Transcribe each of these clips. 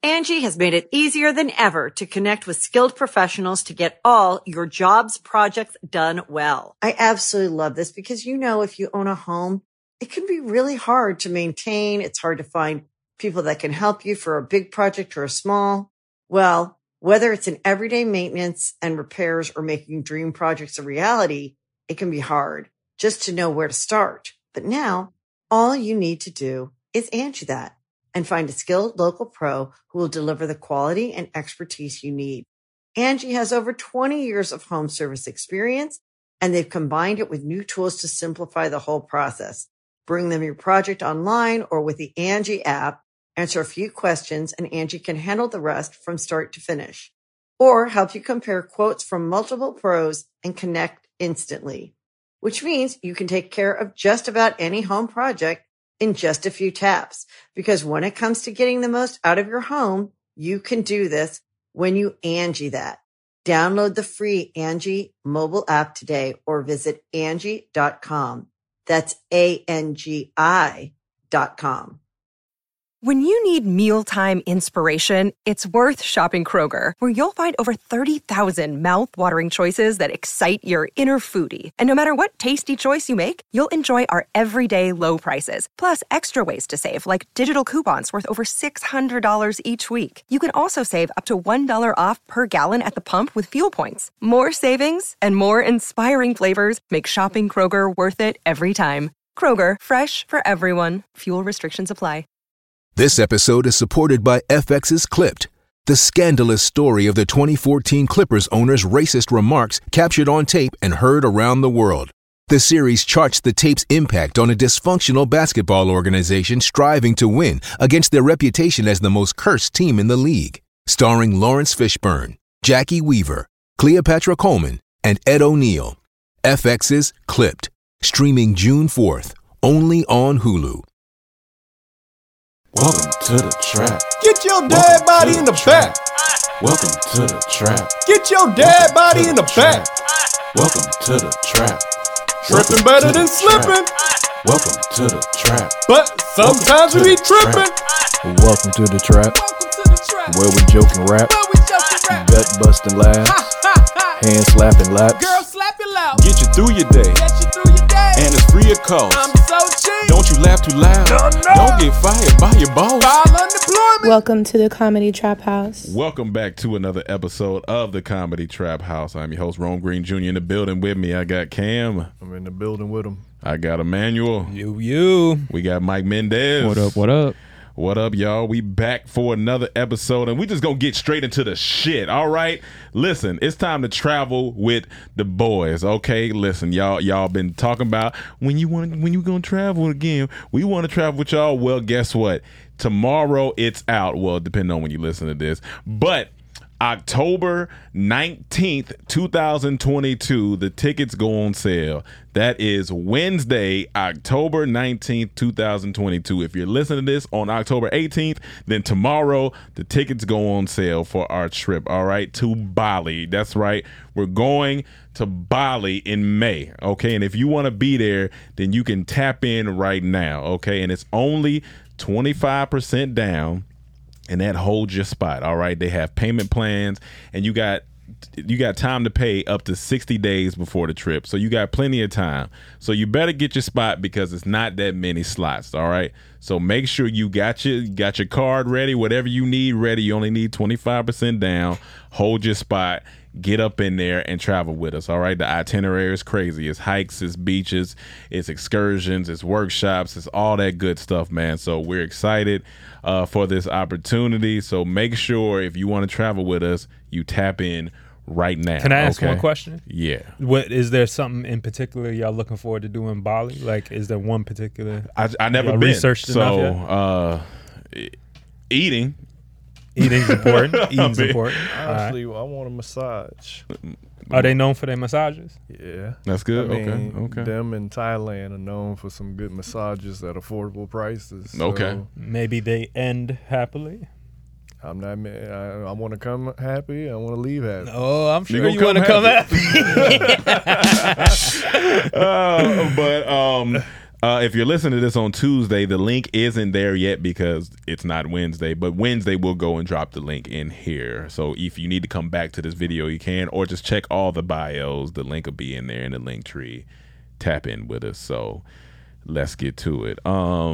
Angie has made it easier than ever to connect with skilled professionals to get all your jobs projects done well. I absolutely love this because, if you own a home, it can be really hard to maintain. It's hard to find people that can help you for a big project or a small. Well, whether it's in everyday maintenance and repairs or making dream projects a reality, it can be hard just to know where to start. But now all you need to do is Angie that and find a skilled local pro who will deliver the quality and expertise you need. Angie has over 20 years of home service experience, and they've combined it with new tools to simplify the whole process. Bring them your project online or with the Angie app, answer a few questions, and Angie can handle the rest from start to finish. Or help you compare quotes from multiple pros and connect instantly, which means you can take care of just about any home project in just a few taps. Because when it comes to getting the most out of your home, you can do this when you Angie that. Download the free Angie mobile app today or visit Angie.com. That's ANGI.com. When you need mealtime inspiration, it's worth shopping Kroger, where you'll find over 30,000 mouth-watering choices that excite your inner foodie. And no matter what tasty choice you make, you'll enjoy our everyday low prices, plus extra ways to save, like digital coupons worth over $600 each week. You can also save up to $1 off per gallon at the pump with fuel points. More savings and more inspiring flavors make shopping Kroger worth it every time. Kroger, fresh for everyone. Fuel restrictions apply. This episode is supported by FX's Clipped, the scandalous story of the 2014 Clippers owner's racist remarks captured on tape and heard around the world. The series charts the tape's impact on a dysfunctional basketball organization striving to win against their reputation as the most cursed team in the league. Starring Lawrence Fishburne, Jackie Weaver, Cleopatra Coleman, and Ed O'Neill. FX's Clipped, streaming June 4th, only on Hulu. Welcome to the trap. Get your dead body in the back. Welcome to the trap. Get your dead body in the back. Welcome to the trap. Tripping better than slipping. Welcome to the trap. But sometimes we be tripping. Welcome to the trap. Where we joke and rap. Gut busting laughs. Hand slapping laps. Girl, slap your loud. Get you through your day. And it's free of cost. I'm so cheap. Don't you laugh too loud. No. Don't get fired by your boss. File unemployment. Welcome to the Comedy Trap House. Welcome back to another episode of the Comedy Trap House. I'm your host, Rome Green Jr. in the building with me. I got Cam. I'm in the building with him. I got Emmanuel. You. We got Mike Mendez. What up? What up, y'all? We back for another episode, and we just gonna get straight into the shit, all right? Listen, it's time to travel with the boys, okay? Listen, y'all been talking about when you gonna travel again. We want to travel with y'all. Well, guess what? Tomorrow it's out. Well, depending on when you listen to this, but October 19th, 2022, the tickets go on sale. That is Wednesday, October 19th, 2022. If you're listening to this on October 18th, then tomorrow the tickets go on sale for our trip, all right, to Bali. That's right. We're going to Bali in May, okay? And if you want to be there, then you can tap in right now, okay? And it's only 25% down. And that holds your spot, all right? They have payment plans, and you got time to pay up to 60 days before the trip. So you got plenty of time. So you better get your spot because it's not that many slots, all right? So make sure you got your card ready, whatever you need ready. You only need 25% down. Hold your spot. Get up in there and travel with us, all right? The itinerary is crazy. It's hikes, it's beaches, it's excursions, it's workshops, it's all that good stuff, man. So we're excited for this opportunity. So make sure if you want to travel with us, you tap in right now. Can I ask one question? Yeah. What is there something in particular y'all looking forward to do in Bali? Like, is there one particular? I never been. Researched enough yet? Eating. Eating's important. Eating's important. Honestly, I want a massage. Are they known for their massages? Yeah. That's good. I mean, Okay. Them in Thailand are known for some good massages at affordable prices. So Okay. Maybe they end happily. I'm not mad. I want to come happy. I want to leave happy. Oh, I'm sure You you want to come happy. If you're listening to this on Tuesday, the link isn't there yet because it's not Wednesday, but Wednesday we'll go and drop the link in here. So if you need to come back to this video, you can, or just check all the bios. The link will be in there in the link tree. Tap in with us. So let's get to it.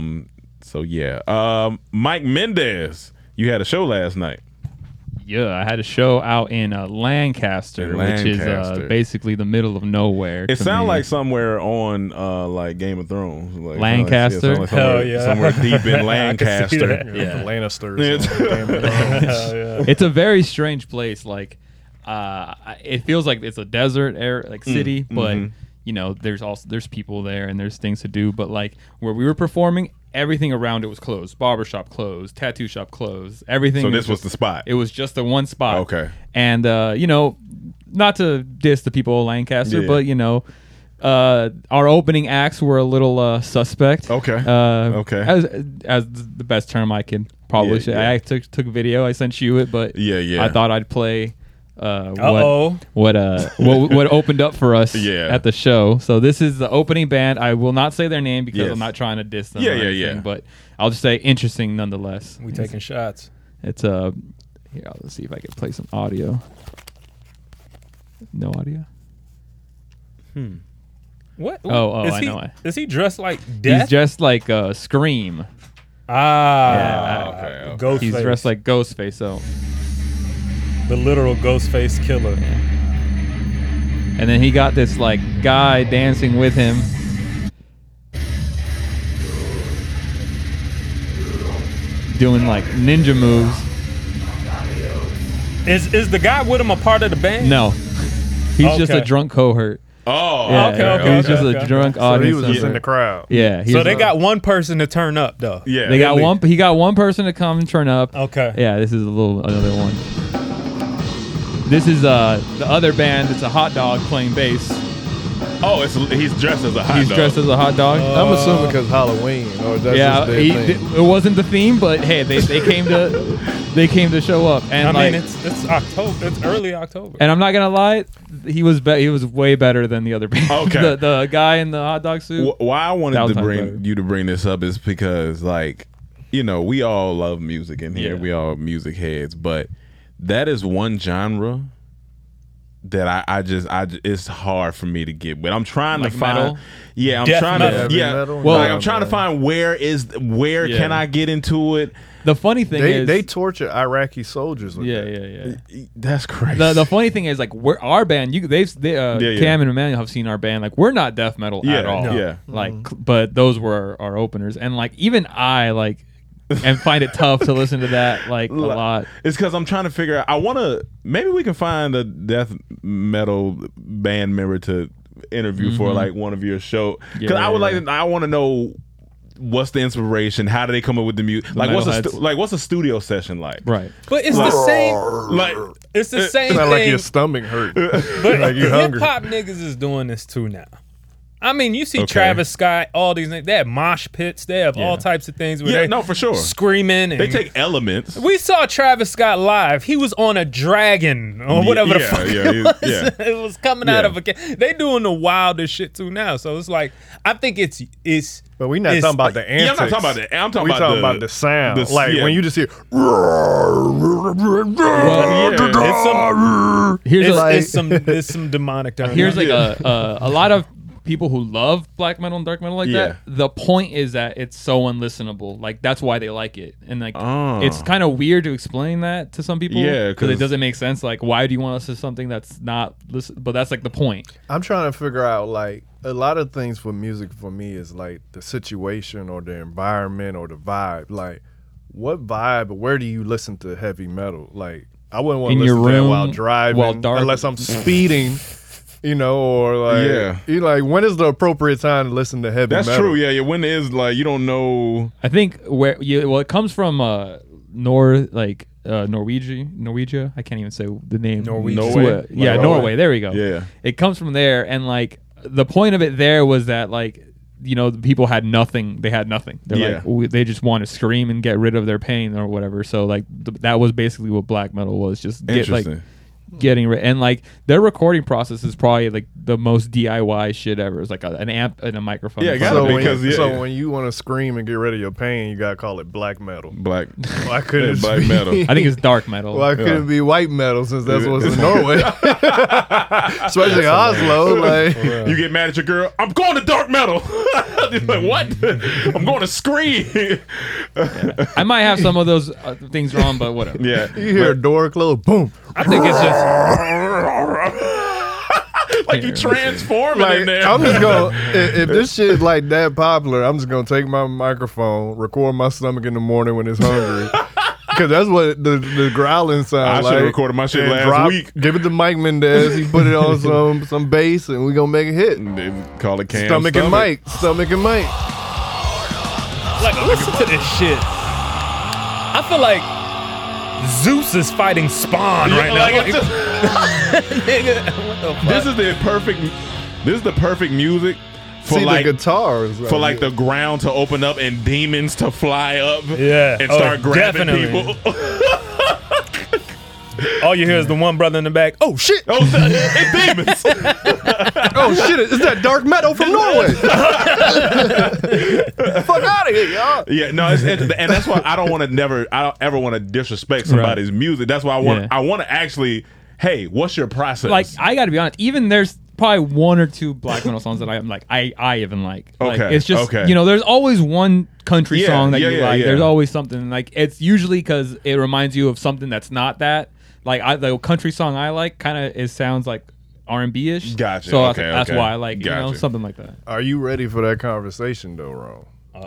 Mike Mendez, you had a show last night. Yeah, I had a show out in Lancaster, which is basically the middle of nowhere. It sounds like somewhere on like Game of Thrones. Like, Lancaster? Somewhere deep in Lancaster. The Lannisters. It's a very strange place. Like, it feels like it's a desert city, but you know, there's people there and there's things to do. But like where we were performing, everything around it was closed. Barbershop closed, tattoo shop closed, everything. So this was the spot. It was just the one spot. Okay. And you know, not to diss the people of Lancaster, but you know, our opening acts were a little suspect. Okay. As the best term I could probably say. I took video. I sent you it, but I thought I'd play what opened up for us at the show. So this is the opening band. I will not say their name because I'm not trying to diss them. But I'll just say interesting nonetheless. We taking shots. It's here. Let's see if I can play some audio. No audio. What? I know. Is he dressed like Death? He's dressed like Scream. Okay. Ghostface. He's dressed like Ghostface. So. The literal Ghostface killer. And then he got this like guy dancing with him. Doing like ninja moves. Is the guy with him a part of the band? No. He's just a drunk cohort. Okay. He's just a drunk audience. So he was just in the crowd. Yeah. So they got one person to turn up though. Yeah. They got one. He got one person to come and turn up. Okay. Yeah. This is another one. This is the other band. It's a hot dog playing bass. Oh, he's dressed as a hot dog. He's dressed as a hot dog. I'm assuming because Halloween, or that's just their thing. It wasn't the theme, but hey, they came to show up. And I mean, it's October. It's early October. And I'm not gonna lie, he was way better than the other band. Okay. the guy in the hot dog suit. Why I wanted to bring this up is because, like, you know, we all love music in here. We all music heads, but that is one genre that I just it's hard for me to get with. I'm trying to find metal? I'm Death trying metal. to Metal? well, like, I'm trying to find where can I get into it. The funny thing is they torture Iraqi soldiers with that. That's crazy. The funny thing is, like, our band, Cam and Emmanuel have seen our band. Like, we're not death metal at all. Like, but those were our openers, and like even I like and find it tough to listen to that like a lot. It's because I'm trying to figure out. Maybe we can find a death metal band member to interview for like one of your show. Because I want to know what's the inspiration. How do they come up with the music? Like what's a studio session like? Right. But it's the same. Like it's the same Sound thing. like your stomach hurt. But like you hungry. Hip hop niggas is doing this too now. I mean, you see Travis Scott, all these things. They have mosh pits. They have all types of things where they for sure screaming. And they take elements. We saw Travis Scott live. He was on a dragon or whatever the fuck it was. It was coming out of a. They doing the wildest shit too now. So it's like I think it's. But we're not talking about the antics. I'm not talking about that. I'm talking about the sound. When you just hear. There's some demonic. Here's like a lot of people who love black metal and dark metal like that. The point is that it's so unlistenable. Like that's why they like it, and like it's kind of weird to explain that to some people. Yeah, because it doesn't make sense. Like, why do you want to listen to something that's not listen? But that's like the point. I'm trying to figure out like a lot of things for music for me is like the situation or the environment or the vibe. Like, what vibe? Where do you listen to heavy metal? Like, I wouldn't want to listen to that while driving, unless I'm speeding. You know, or like, you like, when is the appropriate time to listen to heavy metal? That's true, yeah. When is like, you don't know. I think it comes from Norwegia. I can't even say the name. Norway. Norway. There we go. Yeah. It comes from there, and like the point of it there was that like, you know, the people had nothing. They had nothing. They're like, they just want to scream and get rid of their pain or whatever. So like that was basically what black metal was. Just get like. getting rid. And like their recording process is probably like the most DIY shit ever. It's like an amp and a microphone. Yeah, so when you want to scream and get rid of your pain, you gotta call it black metal. Why couldn't it black be, metal? I think it's dark metal. Why couldn't it be white metal since that's what's in Norway? Especially Oslo. Like you get mad at your girl, I'm going to dark metal. Like, what? I'm going to scream. I might have some of those things wrong, but whatever. Yeah, you hear a door close, boom. I think it's just like you transforming in there. I'm just gonna if this shit like that popular, I'm just gonna take my microphone, record my stomach in the morning when it's hungry. Because that's what the growling sounds like. I should have recorded my shit last week. Give it to Mike Mendez. He put it on some bass, and we gonna make a hit. They call it Cam Stomach and Mike. Stomach and Mike. Like, listen to this shit. I feel like Zeus is fighting Spawn right now. Nigga, what the fuck? This is the perfect music. For like the guitars, for like the ground to open up and demons to fly up, and start grabbing people. All you hear is the one brother in the back. Oh shit! Oh, it's demons! Oh shit! Is that dark metal from Norway? Fuck out of here, y'all! Yeah, no, and that's why I don't ever want to disrespect somebody's music. That's why I want to actually. Hey, what's your process? Like, I got to be honest. Even there's probably one or two black metal songs that I'm like, I even like. Like, okay, it's just there's always one country song that you like. There's always something like it's usually because it reminds you of something that's not that. Like the country song I like it sounds like R&B ish. Gotcha. So that's why I like something like that. Are you ready for that conversation though, Ron?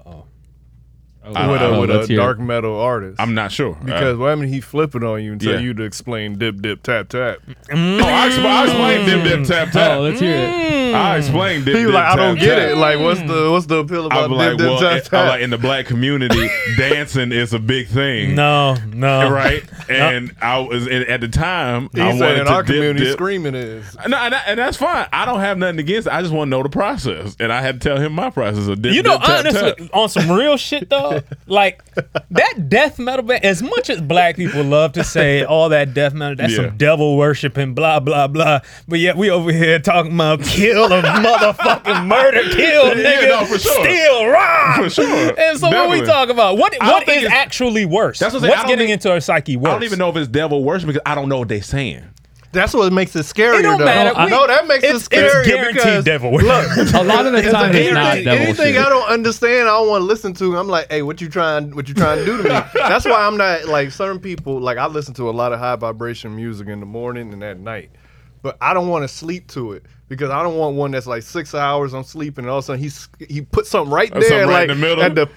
With a dark metal artist. I'm not sure. Because why would he flip it on you and tell you to explain dip, dip, tap, tap? I explained dip, dip, tap, tap. Oh, let's hear it. I explained dip, he was dip, like, I don't tap, get tap. it. Like, what's the appeal about dip, dip, tap, tap? Like in the black community, dancing is a big thing. No. Right? And I was at the time, He I said wanted in to our community, dip. screaming is. No, and that's fine. I don't have nothing against it. I just want to know the process. And I had to tell him my process of dip, You know, dip, tap, honestly, tap. on some real shit though, like that death metal band, as much as black people love to say all that death metal, that's some devil worshiping, blah, blah, blah. But yet we over here talking about kill a motherfucking murder, kill nigga, no, for sure. steal, rob. For sure. And so what we talk about, what is actually worse? That's What's getting into our psyche worse? I don't even know if it's devil worship because I don't know what they're saying. That's what makes it scarier, It don't though. matter. No, that makes it scarier It's guaranteed because devil worship. A lot of the time it's not devil anything shit. I don't understand, I don't want to listen to. I'm like, hey, what you trying to do to me? That's why I'm not like certain people. Like I listen to a lot of high vibration music in the morning and at night, but I don't want to sleep to it because I don't want one that's like 6 hours I'm sleeping and all of a sudden he put something right there, something right like in the middle. at the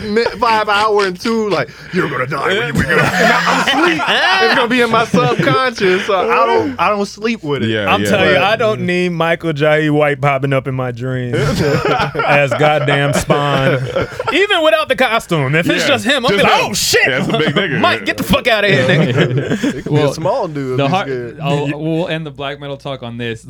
5 hour and 2, like you're gonna die when you wake up. I'm asleep. It's gonna be in my subconscious, so I don't sleep with it. I'm telling you, I don't need Michael Jai White popping up in my dreams as goddamn Spawn. Even without the costume, if it's just him, I'll be like, oh shit, that's a big nigga. Mike, get the fuck out of here, nigga. It could be a small dude. We'll end the black metal talk on this.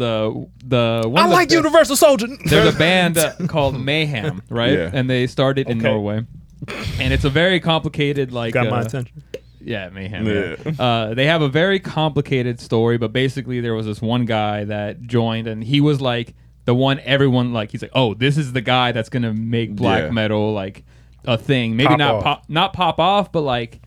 I like Universal Soldier. There's a band called Mayhem, right? Yeah. And they started in Norway, and it's a very complicated Got my attention. Yeah, Mayhem. Yeah. They have a very complicated story, but basically there was this one guy that joined, and he was like the one everyone like. He's like, oh, this is the guy that's gonna make black metal like a thing. Maybe not pop off, but like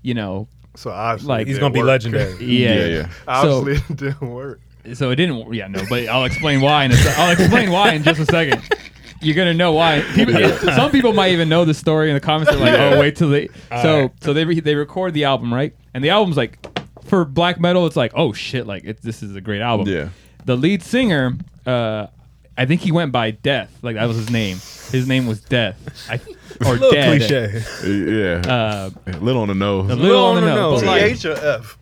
So obviously, like he's gonna be legendary. Yeah. Obviously, it didn't work. So it didn't. Yeah, no. But I'll explain why. I'll explain why in just a second. You're gonna know why. Some people might even know the story in the comments. They're like, "Oh, wait till they." So they record the album, right? And the album's like, for black metal, it's like, "Oh shit!" Like this is a great album. Yeah. The lead singer, I think he went by Death. Like that was his name. His name was Death. Or Dead. Cliche. Yeah. A little on the nose. A little on the nose. TH or F?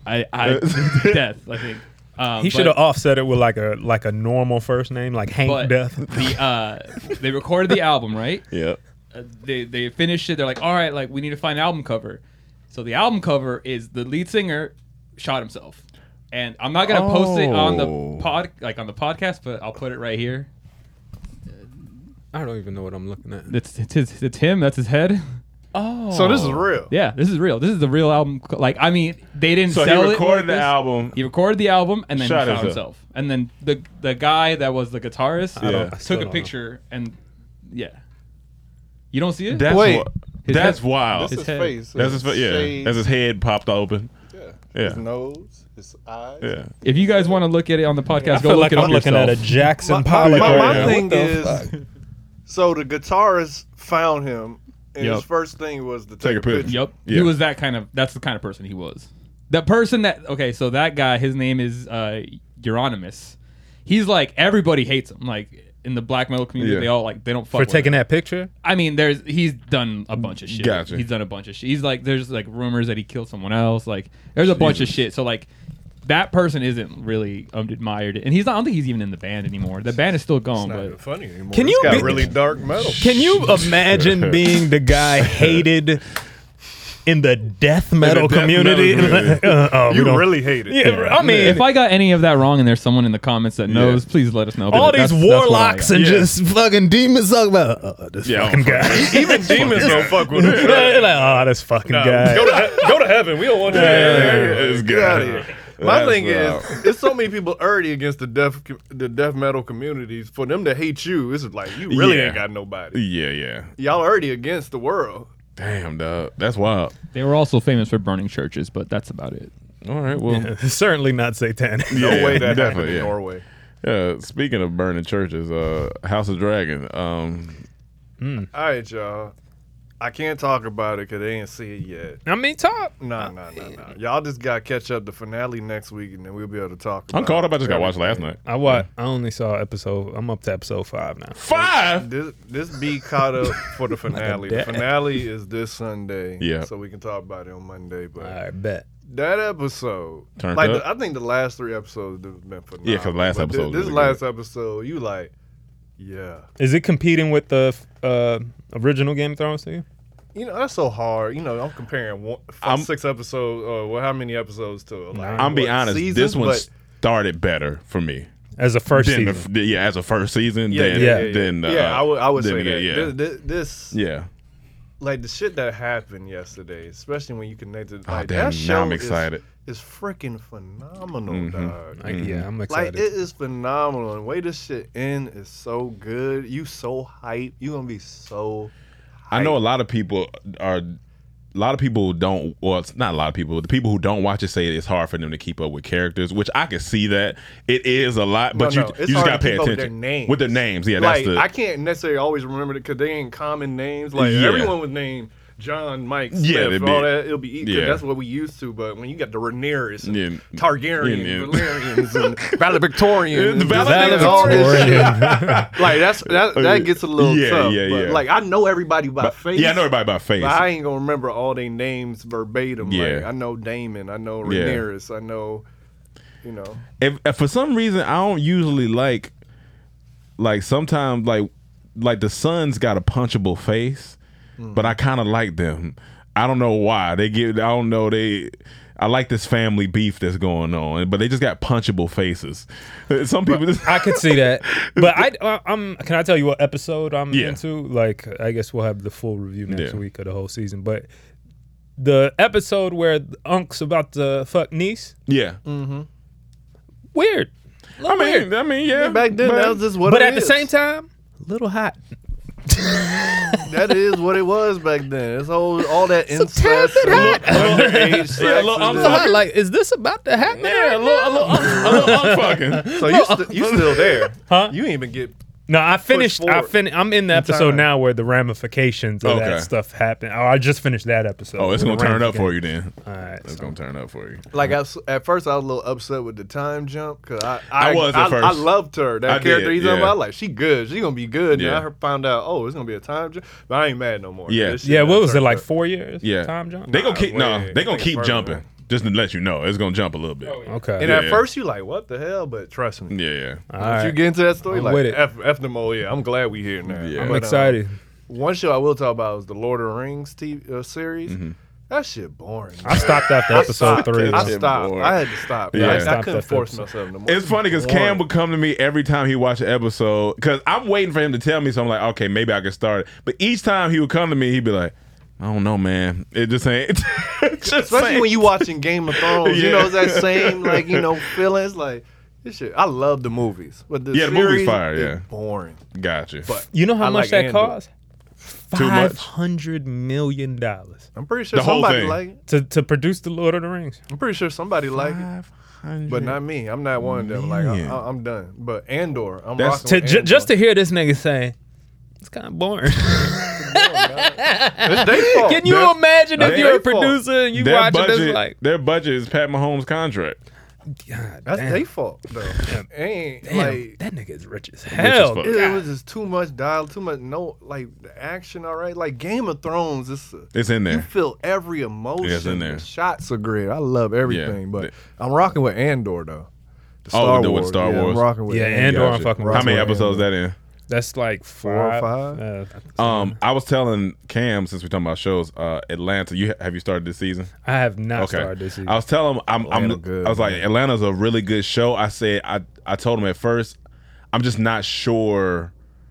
Death. I think. He should have offset it with like a normal first name, like Hank Death. They recorded the album, right? Yeah. They finished it. They're like, all right, like we need to find an album cover. So the album cover is the lead singer shot himself, and I'm not gonna post it on the on the podcast, but I'll put it right here. I don't even know what I'm looking at. It's him. That's his head. Oh, so this is real. Yeah, this is real. This is the real album. Like, I mean, they didn't sell it. So he recorded the album. He recorded the album and then Shot shot himself. And then the guy that was the guitarist took a picture and you don't see it. That's wild. That's his face. That's his face. Yeah, that's his head popped open. Yeah. His nose, his eyes. Yeah. If you guys want to look at it on the podcast, go look it up. I'm looking at a Jackson Pollock. My thing is, so the guitarist found him, and his first thing was to take a picture. Yep. He was that's the kind of person he was. The person so that guy, his name is Euronymous. He's like, everybody hates him. Like, in the black metal community, they all they don't fuck for taking that picture. I mean, he's done a bunch of shit. Gotcha. He's done a bunch of shit. He's like, there's like rumors that he killed someone else. Like, there's a bunch of shit. So like, that person isn't really admired, and I don't think he's even in the band anymore. The band is still going, It's not but funny anymore. Can It's you got really dark metal? Can you imagine being the guy hated in the death metal community? You really hate it. Yeah, I mean, if I got any of that wrong and there's someone in the comments that knows, please let us know. all But these warlocks and just fucking demons talk about this fucking guy. Even demons don't fuck with him. They're like, this fucking guy. Go to heaven. We don't want you. This Get out of guy. here. My thing is, there's so many people already against the death metal communities. For them to hate you, it's like you really ain't got nobody. Yeah. Y'all already against the world. Damn, dog. That's wild. They were also famous for burning churches, but that's about it. All right, well. Certainly not satanic. No way that happened in Norway. Speaking of burning churches, House of Dragon. All right, y'all. I can't talk about it because they ain't see it yet. I mean, talk. No. Y'all just got to catch up the finale next week, and then we'll be able to talk about I'm caught up. I just got everything. watched last night. I only saw episode. I'm up to episode 5 now. 5? This be caught up for the finale. The dad. finale is this Sunday. Yeah. So we can talk about it on Monday. But I bet. that episode, Turned up? I think the last 3 episodes have been phenomenal. Yeah, 'cause last But episode This was last episode, you like, yeah. Is it competing with the original Game of Thrones to you? You know, that's so hard. You know, I'm comparing 6 episodes, how many episodes to I'm be honest, seasons, this one but- started better for me. As a first Than season. as a first season. I would say that. Yeah. This Yeah. like the shit that happened yesterday, especially when you connected. Like, damn, that show now I'm excited. Is freaking phenomenal, dog. Yeah, I'm excited. Like, it is phenomenal. And the way this shit end is so good. You so hyped. You gonna be so hyped. I know a lot of people don't. Well, it's not a lot of people. The people who don't watch it say it's hard for them to keep up with characters, which I can see that it is a lot. But you just gotta pay attention with their names. Yeah, like, that's I can't necessarily always remember it because they ain't common names. Like everyone was named John, Mike, Smith, all that. It'll be easy. That's what we used to. But when you got the Rhaenyras, and Targaryen, Valerians, and Valedictorians, like that gets a little tough. But like, I know everybody by face. Yeah, I know everybody by face. But I ain't gonna remember all their names verbatim. Yeah. Like, I know Daemon, I know Rhaenyras, I know, you know. If for some reason I don't usually like sometimes like the Suns got a punchable face, but I kind of like them. I don't know why I like this family beef that's going on, but they just got punchable faces. Some people I could see that, but can I tell you what episode I'm into? Like, I guess we'll have the full review next week of the whole season, but the episode where Unc's about to fuck niece, weird. I mean, yeah. Back then, that was just what. But it at the is. same time, a little hot. That is what it was back then. It's all that incest, underage sex. I'm like, is this about to happen? Yeah, a little unfucking. So you still there? Huh? You ain't even get. No, I finished. I'm in the episode now where the ramifications of that stuff happen. Oh, I just finished that episode. Oh, it's gonna turn up for you then. All right, it's gonna turn up for you. Like at first, I was a little upset with the time jump because I was at first. I loved her. That character he's on. I like, she good. She gonna be good. Yeah. And I found out, it's gonna be a time jump. But I ain't mad no more. Yeah. What was it, like 4 years? Yeah. Time jump. They gonna keep jumping. Just to let you know, it's gonna jump a little bit. Okay. And at first you like, what the hell? But trust me. Yeah. Once you get into that story, I'm like with it. F them all. Yeah, I'm glad we here now. Yeah. I'm excited. One show I will talk about is the Lord of the Rings series. Mm-hmm. That shit boring. I stopped after episode 3. I stopped. I had to stop. Yeah. I couldn't force myself no more. It's funny because Cam would come to me every time he watched an episode because I'm waiting for him to tell me. So I'm like, okay, maybe I can start it. But each time he would come to me, he'd be like, I don't know, man. It just ain't. Especially when you watching Game of Thrones, you know, it's that same like feelings like this shit. I love the movies, but the movie's fire. Yeah, boring. Gotcha. But you know how much that cost? Too much. $500 million. I'm pretty sure somebody like it to produce the Lord of the Rings. I'm pretty sure somebody like it, but not me. I'm not one of them. Like I'm done. But Andor, I'm rocking with Andor. Just to hear this nigga say, it's kind of boring. It's their fault. Can you imagine if you're a producer and you watching this like their budget is Pat Mahomes' contract? God, that's their fault though. Like that nigga is rich as hell. It was just too much dialogue, too much the action. All right, like Game of Thrones, it's in there. You feel every emotion. It's in there. The shots are great. I love everything, but I'm rocking with Andor though. The Star Wars. With Star Wars. I'm rocking with Andor. I'm fucking. How many episodes that in? That's like 4 or 5. I was telling Cam, since we're talking about shows, Atlanta. Have you started this season? I have not started this season. I was telling him, I was like, Atlanta's a really good show. I said, I told him at first, I'm just not sure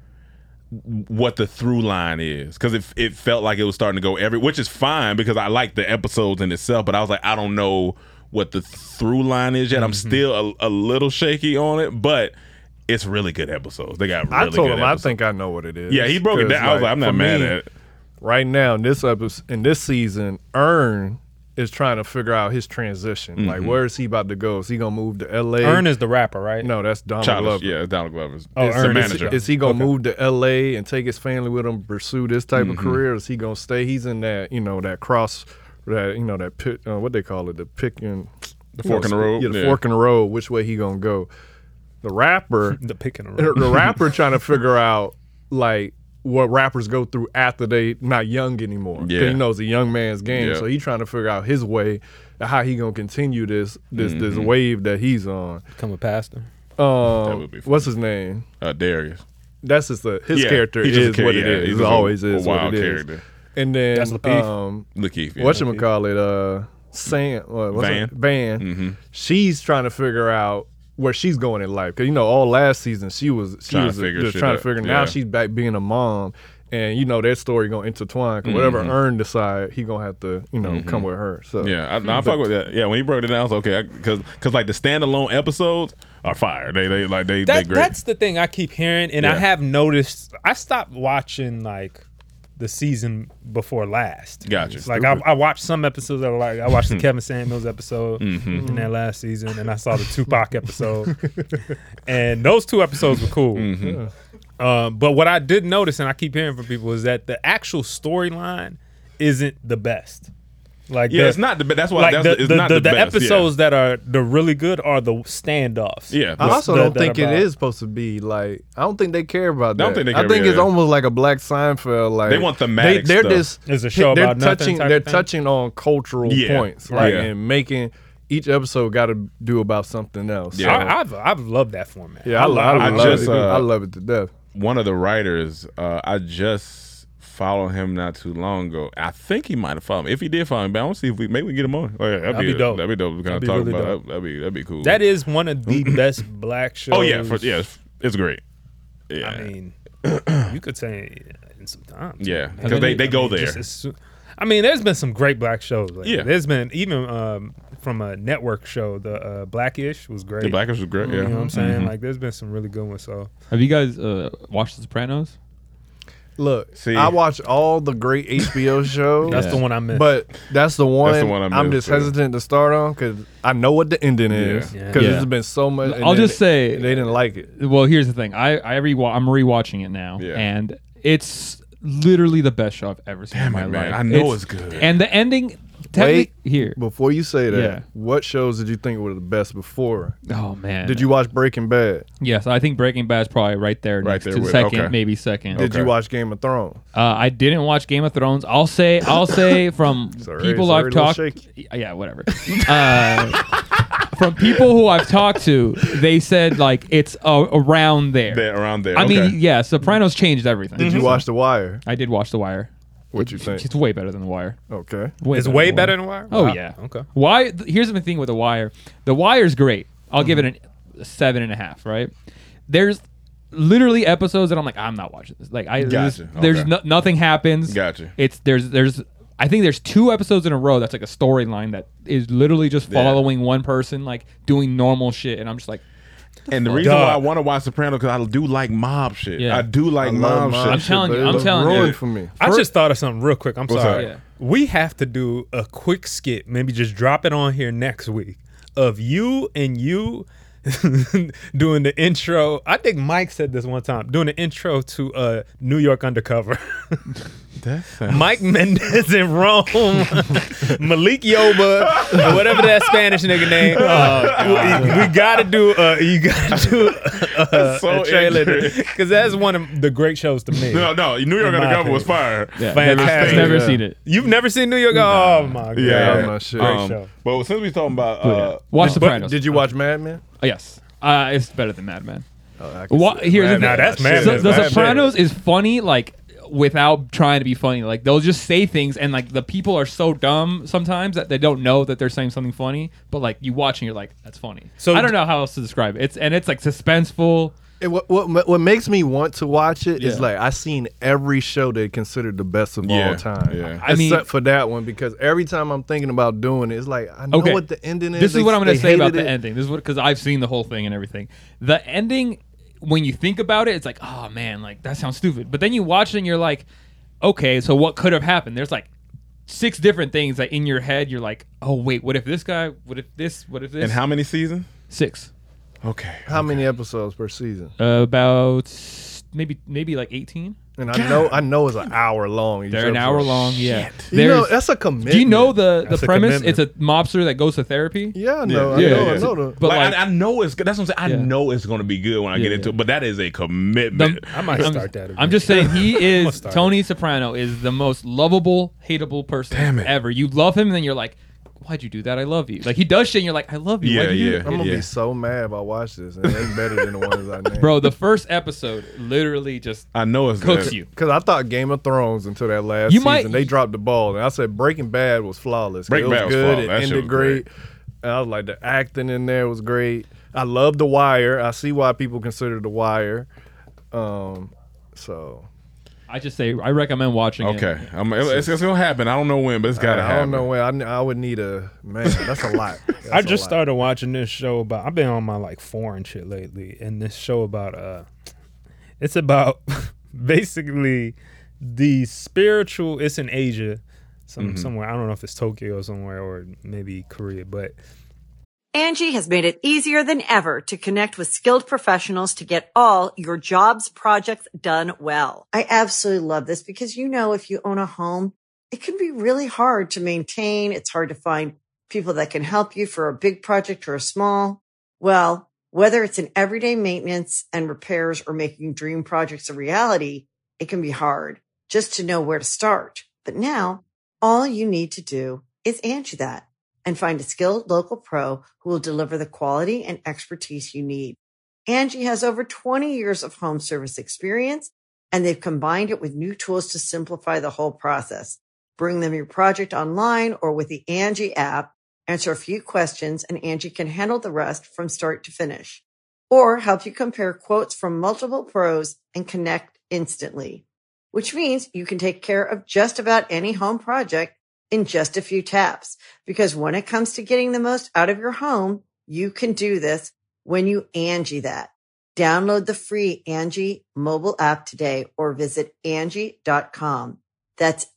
what the through line is, because it felt like it was starting to go which is fine because I like the episodes in itself, but I was like, I don't know what the through line is yet. I'm still a little shaky on it, but it's really good episodes. They got really good I told him episodes. I think I know what it is. Yeah, he broke it down. I was like, I'm not mad at it. Right now, in this season, Ern is trying to figure out his transition. Mm-hmm. Like, where is he about to go? Is he gonna move to L.A.? Ern is the rapper, right? No, that's Donald Glover. Yeah, Donald Glover's. It's the manager. Is he gonna move to L.A. and take his family with him, pursue this type of career? Or is he gonna stay? He's in that, that cross, that pit, what they call it, the fork in the road. Yeah, the fork in the road. Which way he gonna go? The rapper, the pick in the road. The rapper trying to figure out like what rappers go through after they not young anymore. Yeah, he knows a young man's game, so he trying to figure out his way, how he gonna continue this wave that he's on. Become a pastor. That would be fun. What's his name? Darius. That's just his character is what it is. It always is a wild what it character. is. And then that's Lakeith. Lakeith. Whatchamacallit, Van. Mm-hmm. She's trying to figure out where she's going in life, because all last season she was trying to figure. Now she's back being a mom, and their story gonna intertwine. Cause whatever Ern decide, he gonna have to come with her. So yeah, I fuck with that. Yeah, when he broke it down, I was okay, because like the standalone episodes are fire. They great. That's the thing I keep hearing, and I have noticed. I stopped watching like the season before last. Gotcha. Like I watched some episodes that were like I watched the Kevin Samuels episode in that last season, and I saw the Tupac episode, and those 2 episodes were cool. But what I did notice, and I keep hearing from people, is that the actual storyline isn't the best. Like it's not the best. That's why like it's not the best. episodes that are the really good are the standoffs. Yeah, I also don't think it is supposed to be like. I don't think they care about that. I think it's almost like a Black Seinfeld. Like they want thematic they're stuff. just it's a show about nothing. They're touching on cultural points, and making each episode got to do about something else. Yeah, I've loved that format. Yeah, I love it to death. One of the writers, I just followed him not too long ago. I think he might have followed me. If he did follow me, but I want to see if maybe we get him on. Oh, yeah, that'd be dope. That'd be dope. We kind of talk really about that. That'd be cool. That is one of the best Black shows. Oh yeah, it's great. Yeah, I mean, you could say in some time. Yeah, because they go there. I mean, there's been some great Black shows. Like, there's been even from a network show, the Blackish was great. The Blackish was great. Yeah, you know what I'm saying? Like, there's been some really good ones. So, have you guys watched The Sopranos? Look, I watch all the great HBO shows. That's the one I missed. But that's the one I'm just hesitant to start on because I know what the ending is. Because there's been so much. I'll just say they didn't like it. Well, here's the thing. I'm rewatching it now, and it's literally the best show I've ever seen in my life. I know it's good. And the ending. Wait, here. Before you say that, what shows did you think were the best before? Oh man, did you watch Breaking Bad? Yes, I think Breaking Bad is probably right there second, maybe second. Did you watch Game of Thrones? I didn't watch Game of Thrones. I'll say from people I've talked. Yeah, whatever. From people who I've talked to, they said like it's around there. Around there. I mean, yeah, Sopranos changed everything. Did you watch The Wire? I did watch The Wire. What you think? It's way better than The Wire. Okay. It's way better than The Wire? Oh, yeah. Okay. Why? Here's the thing with The Wire. The Wire's great. I'll give it a 7.5, right? There's literally episodes that I'm like, I'm not watching this. Like, Gotcha. there's nothing happens. Gotcha. There's I think there's 2 episodes in a row that's like a storyline that is literally just following one person like doing normal shit, and I'm just like. And the reason why I want to watch Sopranos because I do like mob shit. Yeah. I do like mob shit. I'm telling you. For me. I just thought of something real quick. I'm sorry. Yeah. We have to do a quick skit, maybe just drop it on here next week, of you and you doing the intro. I think Mike said this one time, doing the intro to New York Undercover. Mike Mendez in Rome, Malik Yoba, or whatever that Spanish nigga name. We gotta do a trailer because that's one of the great shows to me. No, New York Undercover was fire. Yeah. Fantastic. Never seen it. You've never seen New York? Oh my god, my shit. Great show. But since we talking about watch Sopranos. Did you watch Mad Men? Oh, yes, it's better than Mad Men. Here's the thing. That's Mad Men. The Sopranos is funny, like. Without trying to be funny, like they'll just say things, and like the people are so dumb sometimes that they don't know that they're saying something funny. But like you watch and you're like, that's funny. So I don't know how else to describe it. It's like suspenseful. What makes me want to watch it is like I seen every show they considered the best of all time. Yeah. Except for that one, because every time I'm thinking about doing it, it's like I know what the ending is. This is what I'm going to say about the ending. This is because I've seen the whole thing and everything. The ending. When you think about it, it's like, oh man, like that sounds stupid. But then you watch it and you're like, okay, so what could have happened? There's like 6 different things that in your head you're like, oh wait, what if this guy? What if this? What if this? And how many seasons? 6. Okay. How many episodes per season? About maybe like 18. And I know it's an hour long. They're an hour long, yeah. You know, that's a commitment. Do you know the premise? It's a mobster that goes to therapy. Yeah, I know. I know. But I know it's good. That's what I'm saying. I know it's going to be good when I get into it. But that is a commitment. I might start that. I'm just saying Tony Soprano is the most lovable, hateable person ever. You love him, and then you're like, why'd you do that? I love you. Like he does shit and you're like, I love you. I'm gonna be so mad if I watch this, and it ain't better than the ones I named. Bro, the first episode literally just cooks you. Because I thought Game of Thrones until that last season. They dropped the ball. And I said Breaking Bad was flawless. Breaking Bad was good. It ended great. And I was like, the acting in there was great. I love The Wire. I see why people consider The Wire. I just say I recommend watching it. Okay, it's gonna happen. I don't know when, but it's gotta happen. I don't know when. I would need that's a lot. I just started watching this show about. I've been on my like foreign shit lately, and this show about it's about basically the spiritual. It's in Asia, somewhere. I don't know if it's Tokyo or somewhere or maybe Korea, but. Angie has made it easier than ever to connect with skilled professionals to get all your jobs projects done well. I absolutely love this because, if you own a home, it can be really hard to maintain. It's hard to find people that can help you for a big project or a small. Well, whether it's in everyday maintenance and repairs or making dream projects a reality, it can be hard just to know where to start. But now all you need to do is Angie that. And find a skilled local pro who will deliver the quality and expertise you need. Angie has over 20 years of home service experience, and they've combined it with new tools to simplify the whole process. Bring them your project online or with the Angie app, answer a few questions, and Angie can handle the rest from start to finish. Or help you compare quotes from multiple pros and connect instantly. Which means you can take care of just about any home project in just a few taps. Because when it comes to getting the most out of your home, you can do this when you Angie that. Download the free Angie mobile app today or visit Angie.com. That's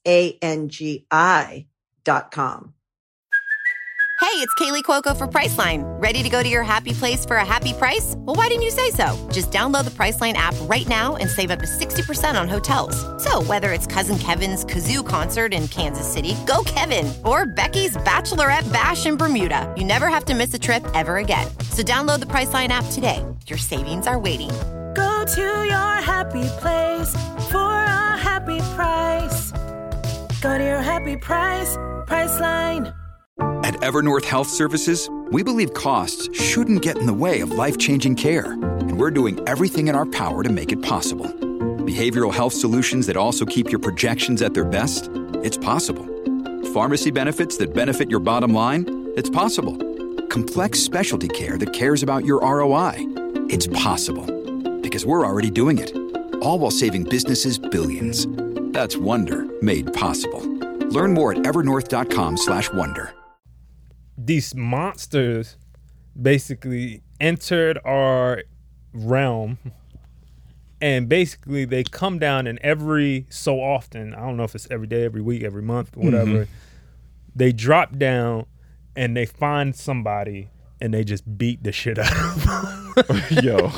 ANGI.com. Hey, it's Kaylee Cuoco for Priceline. Ready to go to your happy place for a happy price? Well, why didn't you say so? Just download the Priceline app right now and save up to 60% on hotels. So whether it's Cousin Kevin's Kazoo Concert in Kansas City, go Kevin, or Becky's Bachelorette Bash in Bermuda, you never have to miss a trip ever again. So download the Priceline app today. Your savings are waiting. Go to your happy place for a happy price. Go to your happy price, Priceline. At Evernorth Health Services, we believe costs shouldn't get in the way of life-changing care, and we're doing everything in our power to make it possible. Behavioral health solutions that also keep your projections at their best? It's possible. Pharmacy benefits that benefit your bottom line? It's possible. Complex specialty care that cares about your ROI? It's possible. Because we're already doing it. All while saving businesses billions. That's Wonder made possible. Learn more at evernorth.com/wonder. These monsters basically entered our realm, and basically they come down, and every so often, I don't know if it's every day, every week, every month, whatever, they drop down and they find somebody and they just beat the shit out of them. Yo.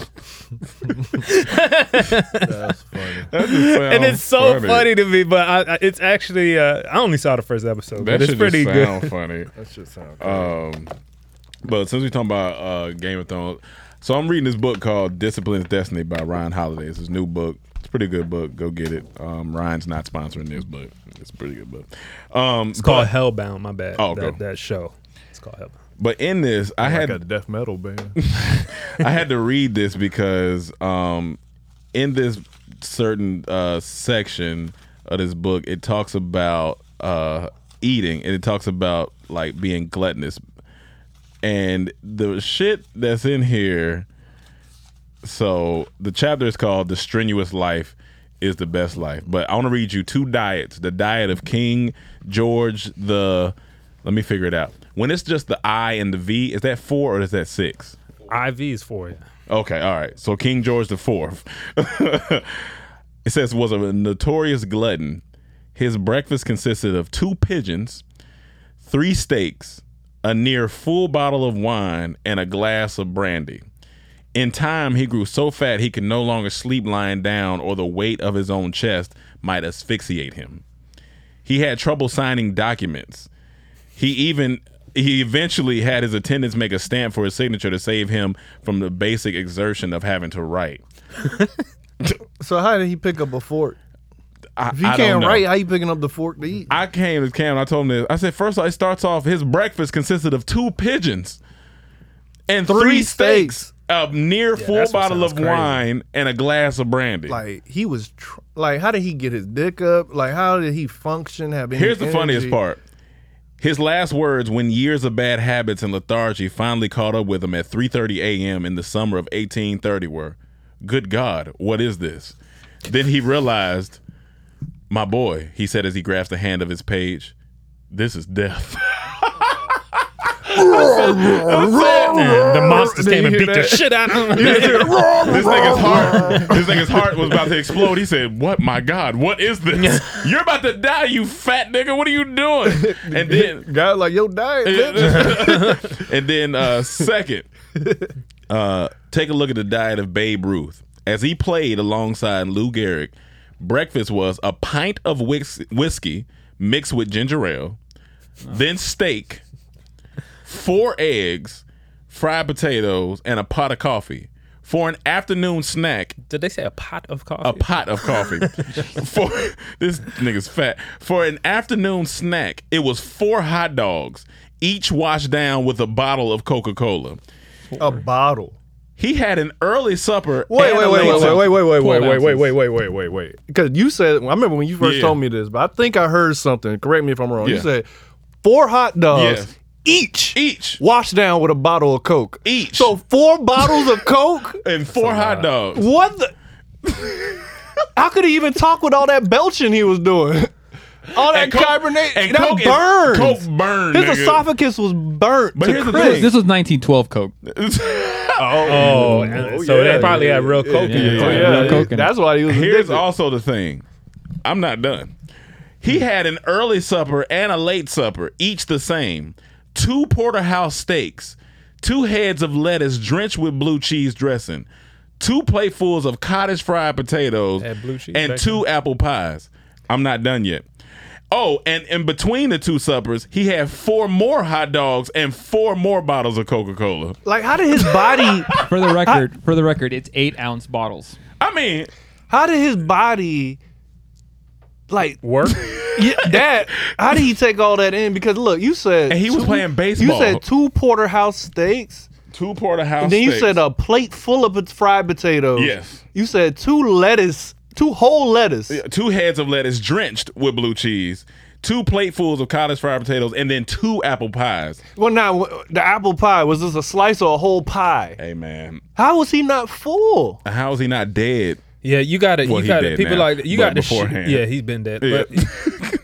That's funny. And it's so funny to me, but it's actually, I only saw the first episode, but it's pretty good. Funny. That should sound funny. But since we're talking about Game of Thrones, so I'm reading this book called Discipline's Destiny by Ryan Holiday. It's his new book. It's a pretty good book. Go get it. Ryan's not sponsoring this, but it's a pretty good book. It's called Hellbound, my bad. Oh, that show. It's called Hellbound. But in this, I had a death metal band. I had to read this because in this certain section of this book, it talks about eating, and it talks about like being gluttonous. And the shit that's in here, so the chapter is called "The Strenuous Life is the Best Life." But I want to read you two diets. The diet of King George let me figure it out. When it's just the I and the V, is that 4 or is that 6? IV is 4, yeah. Okay, all right. So King George IV. It says, was a notorious glutton. His breakfast consisted of 2 pigeons, 3 steaks, a near full bottle of wine, and a glass of brandy. In time, he grew so fat he could no longer sleep lying down, or the weight of his own chest might asphyxiate him. He had trouble signing documents. He eventually had his attendants make a stamp for his signature to save him from the basic exertion of having to write. So how did he pick up a fork? If he can't write, how you picking up the fork to eat? I came to Cam and I told him this. I said, first of all, it starts off, his breakfast consisted of 2 pigeons and 3 steaks, a near full bottle of wine, and a glass of brandy. Like, he was, how did he get his dick up? Like, how did he function? Here's the funniest part. His last words, when years of bad habits and lethargy finally caught up with him at 3:30 a.m. in the summer of 1830 were, "Good God, what is this?" Then he realized, "My boy," he said as he grasped the hand of his page, "this is death." The monsters came and beat the shit out of him. This nigga's heart was about to explode. He said, "What? My God, what is this? You're about to die, you fat nigga. What are you doing?" And then God like, "Yo, diet." And then second, take a look at the diet of Babe Ruth. As he played alongside Lou Gehrig, breakfast was a pint of whiskey mixed with ginger ale, then steak, 4 eggs, fried potatoes, and a pot of coffee. For an afternoon snack... Did they say a pot of coffee? A pot of coffee. This nigga's fat. For an afternoon snack, it was 4 hot dogs, each washed down with a bottle of Coca-Cola. A bottle? He had an early supper. Wait. Because you said, I remember when you first told me this, but I think I heard something. Correct me if I'm wrong. You said 4 hot dogs. Each washed down with a bottle of Coke. Each. So 4 bottles of Coke and 4 hot dogs. What the? How could he even talk with all that belching he was doing? All that carbonate and that Coke burned. Coke burned. His esophagus was burnt. But here's the thing. This was 1912 Coke. So they probably had real Coke. That's why he was. Here's also the thing. I'm not done. He had an early supper and a late supper, each the same. 2 porterhouse steaks, 2 heads of lettuce drenched with blue cheese dressing, 2 platefuls of cottage fried potatoes, and 2 apple pies. I'm not done yet. Oh, and in between the 2 suppers, he had 4 more hot dogs and 4 more bottles of Coca-Cola. Like, how did his body? For the record, it's 8-ounce bottles. I mean, how did his body work? How did he take all that in? Because look, you said and he was playing baseball. You said 2 porterhouse steaks. 2 porterhouse. And then steaks. You said a plate full of fried potatoes. Yes. You said 2 whole lettuce. 2 heads of lettuce drenched with blue cheese. 2 platefuls of cottage fried potatoes, and then 2 apple pies. Well, now the apple pie, was this a slice or a whole pie? Hey man, how was he not full? How was he not dead? Yeah, you got it. Well, you got it. People now, like you got the beforehand. Yeah, he's been dead. Yeah. But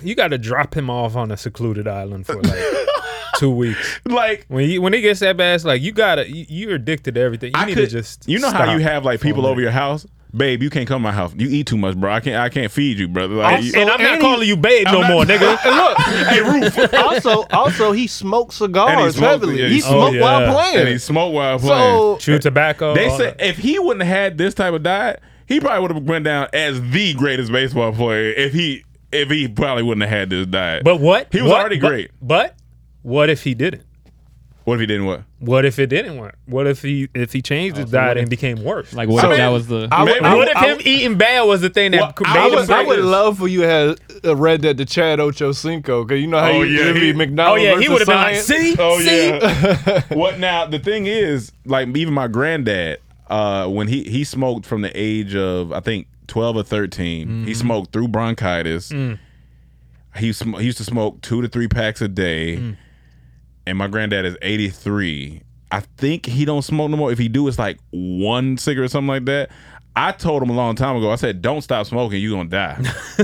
You gotta drop him off on a secluded island for like 2 weeks. Like when he gets that bad, it's like you're addicted to everything. You need to just how you have like people over your house. Babe, you can't come to my house. You eat too much, bro. I can't feed you, brother. Like, and I'm not calling you babe no more, nigga. And look, hey Roof. Also, he smokes cigars heavily. He smoked while playing. And he smoked while playing. Chew tobacco. They said if he wouldn't have had this type of diet, he probably would have went down as the greatest baseball player. If he probably wouldn't have had this diet. But what? He was already great. But what if he didn't? What if he didn't what? What if it didn't work? What if he changed his diet and became worse? Like what if that was the? What if him eating bad was the thing that made him? I would love for you to have read that to Chad Ochocinco, because you know how he McDonald's. Oh yeah, he would have been like, see. Yeah. What now? The thing is, like even my granddad, when he smoked from the age of I think 12 or 13, he smoked through bronchitis. He used to smoke 2 to 3 packs a day. And my granddad is 83. I think he don't smoke no more. If he do, it's like 1 cigarette or something like that. I told him a long time ago, I said, don't stop smoking, you're going to die.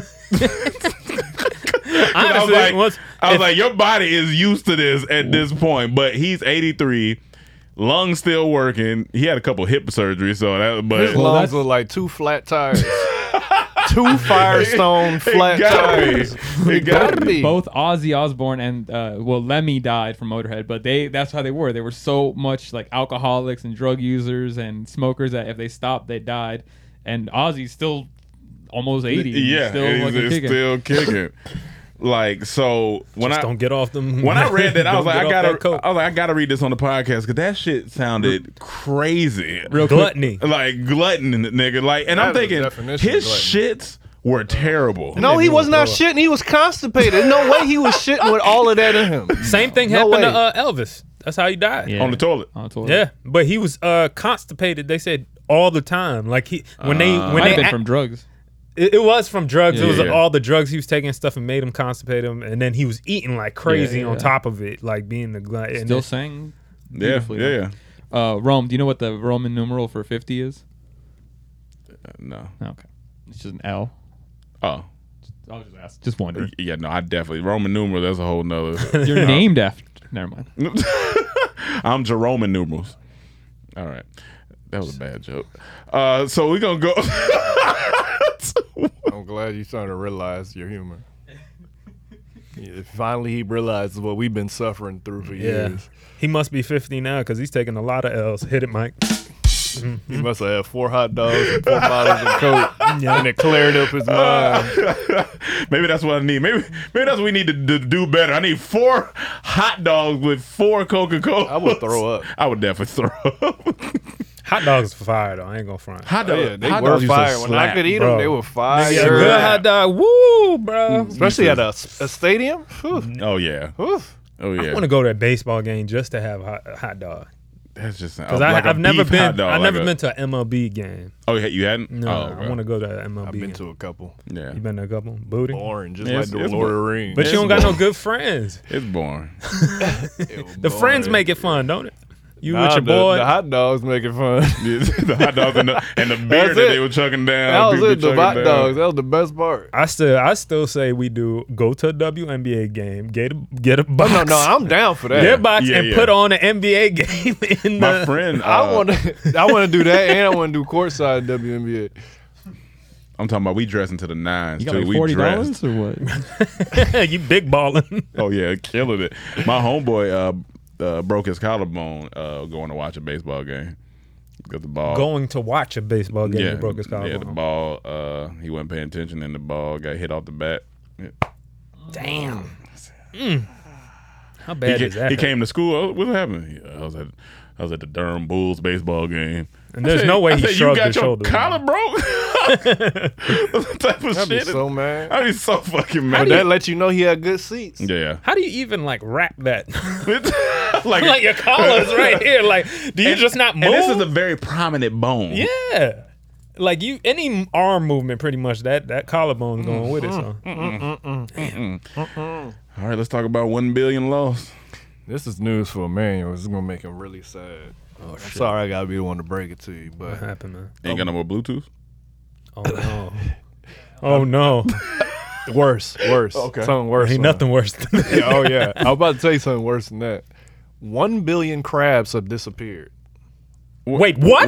Honestly, I was like, your body is used to this at this point. But he's 83. Lungs still working. He had a couple hip surgeries. His lungs look like 2 flat tires. 2 Firestone flat tires. It gotta be. Both Ozzy Osbourne and Lemmy died from Motorhead, but that's how they were. They were so much like alcoholics and drug users and smokers that if they stopped, they died. And Ozzy's still almost 80. Yeah, he's still kicking. Like, so when don't get off them. When I read that, I was like, I gotta read this on the podcast because that shit sounded crazy. Real gluttony, like glutton, nigga. Like, and I'm thinking his shits were terrible. No, he was not shitting. He was constipated. There's no way he was shitting with all of that in him. Same thing happened to Elvis. That's how he died. On the toilet. Yeah, but he was constipated. They said all the time. Like when they been from drugs. It was from drugs. It was all the drugs he was taking and stuff and made him constipate him, and then he was eating like crazy on top of it, like being the glutton. Still sang. Yeah. Rome. Do you know what the Roman numeral for 50 is? No. Okay. It's just an L. Oh. I was just asking. Just wondering. Yeah, no, I definitely Roman numeral. That's a whole nother. You're named after. Never mind. I'm Jerome numerals. All right, that was a bad joke. So we're gonna go. I'm glad you're starting to realize your humor. Finally, he realizes what we've been suffering through for years. He must be 50 now because he's taking a lot of L's. Hit it, Mike. He must have had 4 hot dogs and 4 bottles of Coke, and it cleared up his mind. Maybe that's what I need. Maybe that's what we need to do better. I need 4 hot dogs with 4 Coca-Cola. I would throw up. I would definitely throw up. Hot dogs were fire though. I ain't gonna front. Hot dogs, they were fire. When I could eat them, they were fire. Yeah, good hot dog, woo, bro. Especially at a stadium. Whew. Oh yeah. Whew. Oh yeah. I want to go to a baseball game just to have a hot dog. That's just because I've never been. I've never been to an MLB game. Oh, you hadn't? No, I want to go to an MLB. I've been to a couple. Yeah, you been to a couple? Booty, boring, just like the Lord of the Rings. But you don't got no good friends. It's boring. The friends make it fun, don't it? You with your boy. The hot dogs make it fun. The hot dogs and the beer that they were chugging down. That was it. The hot dogs. That was the best part. I still say we do go to a WNBA game, get a box. No, I'm down for that. Get a box and put on an NBA game. In my friend, I want to do that, and I want to do courtside WNBA. I'm talking about we dressing to the nines. You got like $40 or what? You big balling. Oh yeah, killing it. My homeboy broke his collarbone going to watch a baseball game. Got the ball. Going to watch a baseball game, he broke his collarbone. Yeah, the ball. He wasn't paying attention, and the ball got hit off the bat. Yeah. Damn. How bad is that? He came to school. What happened? I was at the Durham Bulls baseball game. And there's no way he shrugged his shoulders. You got your collar broke? That type of I'd be shit. so mad. I'd be so fucking mad. But that let you know he had good seats. Yeah. How do you even like wrap that? like your collar's right here. Like, do you just not move? And this is a very prominent bone. Yeah. Like any arm movement, pretty much that collarbone's going with it. So. All right, let's talk about 1 billion lost. This is news for Emmanuel. This is gonna make him really sad. Oh, shit. I'm sorry, I gotta be the one to break it to you. But what happened, man? Ain't got no more Bluetooth. Oh no! Oh no! Worse. Okay. Something worse. Ain't nothing worse than that. Yeah, oh yeah. I was about to tell you something worse than that. 1 billion crabs have disappeared. Wait, what?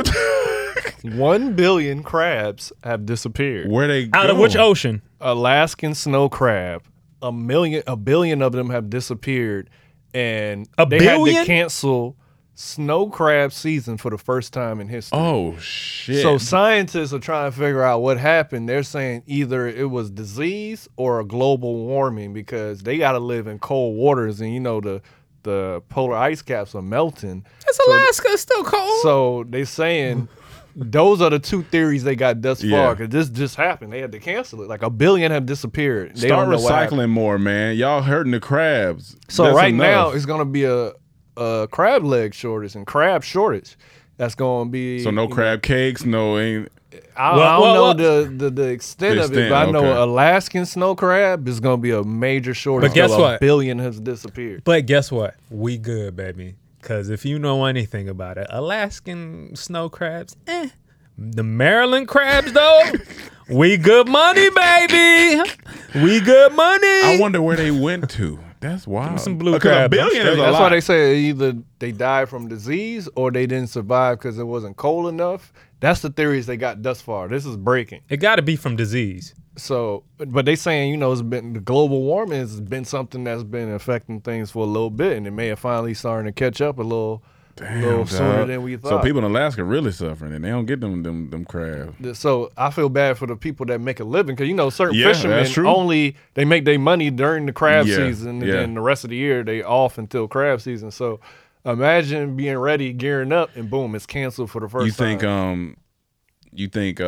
1 billion crabs have disappeared. Where they go? Out of which ocean? Alaskan snow crab. A billion of them have disappeared, and they had to cancel snow crab season for the first time in history. Oh shit! So scientists are trying to figure out what happened. They're saying either it was disease or a global warming because they got to live in cold waters, and the polar ice caps are melting. It's Alaska, it's still cold. So they're saying those are the two theories they got thus far. Because this just happened. They had to cancel it. Like 1 billion have disappeared. They Start don't know recycling more, man. Y'all hurting the crabs. So That's right enough. now it's going to be a crab leg shortage and crab shortage. That's going to be. So no crab cakes, no ain't. I don't know the extent of it, but I know Alaskan snow crab is going to be a major shortage. But guess what? 1 billion has disappeared. But guess what? We good, baby. Because if you know anything about it, Alaskan snow crabs, The Maryland crabs, though, we good money, baby. We good money. I wonder where they went to. That's wild. Some blue crab. $1 billion is a That's lot. why they say either they died from disease or they didn't survive because it wasn't cold enough. That's the theories they got thus far. This is breaking. It got to be from disease. So, but they saying, it's been the global warming has been something that's been affecting things for a little bit, and it may have finally starting to catch up a little sooner than we thought. So people in Alaska really suffering, and they don't get them crabs. So I feel bad for the people that make a living because certain fishermen only they make their money during the crab season, and then the rest of the year they off until crab season. So imagine being ready, gearing up, and boom, it's canceled for the first time. You think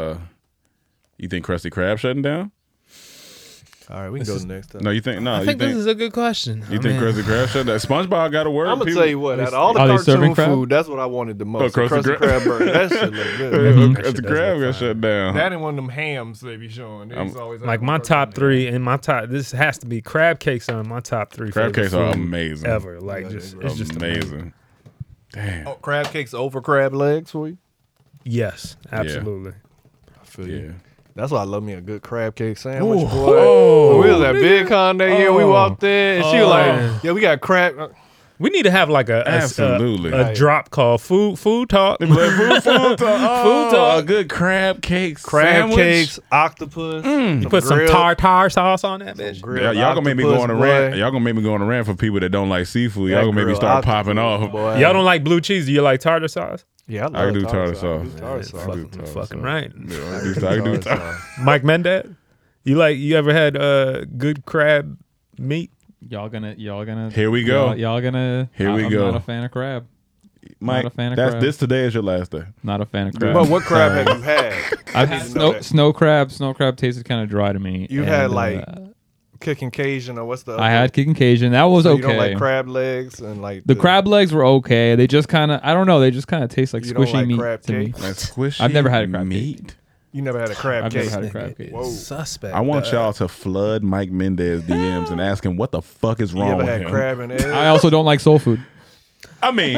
Krusty Krab shutting down? All right, we can go to the next time. No, you think? No, I think this is a good question. You think Krusty Krab shut down? SpongeBob got to work. I'm gonna tell you what. Out of all the cartoon food, that's what I wanted the most. Krusty Krab burger. That shit look good. Krusty Krab got shut down. That and one of them hams they be showing. Always like my top three and my top. This has to be crab cakes on my top three. Crab cakes are amazing ever. Like it's just amazing. Damn. Oh, crab cakes over crab legs for you? Yes, absolutely. I feel you. That's why I love me a good crab cake sandwich, boy. When we was at Big Con that year, we walked in, and she was like, "Yeah, we got crab." We need to have like a drop called food talk. Food talk. A good crab cakes, cakes, octopus. You put some tartar sauce on that bitch. Y'all gonna make me go on a rant. Y'all gonna make me go on a rant for people that don't like seafood. Y'all gonna make me start popping off. Boy. Y'all don't like blue cheese? Do you like tartar sauce? Yeah, I can do tartar sauce. Fucking right. Yeah, I can do tartar. Mike Mendez, you ever had good crab meat? Y'all gonna here we go. Y'all gonna here we go. I'm not a fan of crab. Mike, not a fan of crab. Today is your last day. Not a fan of crab. But what crab have you had? I've had snow crab. Snow crab tasted kind of dry to me. You had like kicking Cajun or what's the other? I had kicking Cajun. That was so okay. You don't like crab legs and like the crab legs were okay. They just kind of I don't know. They just kind of taste like squishy meat crab to me. Like squishy. I've never had a crab meat. cake. You never had a crab cake. Never had a crab cake. Whoa. Suspect. I want y'all to flood Mike Mendez DMs and ask him what the fuck is wrong with him. You ever had crab and eggs? I also don't like soul food. I mean,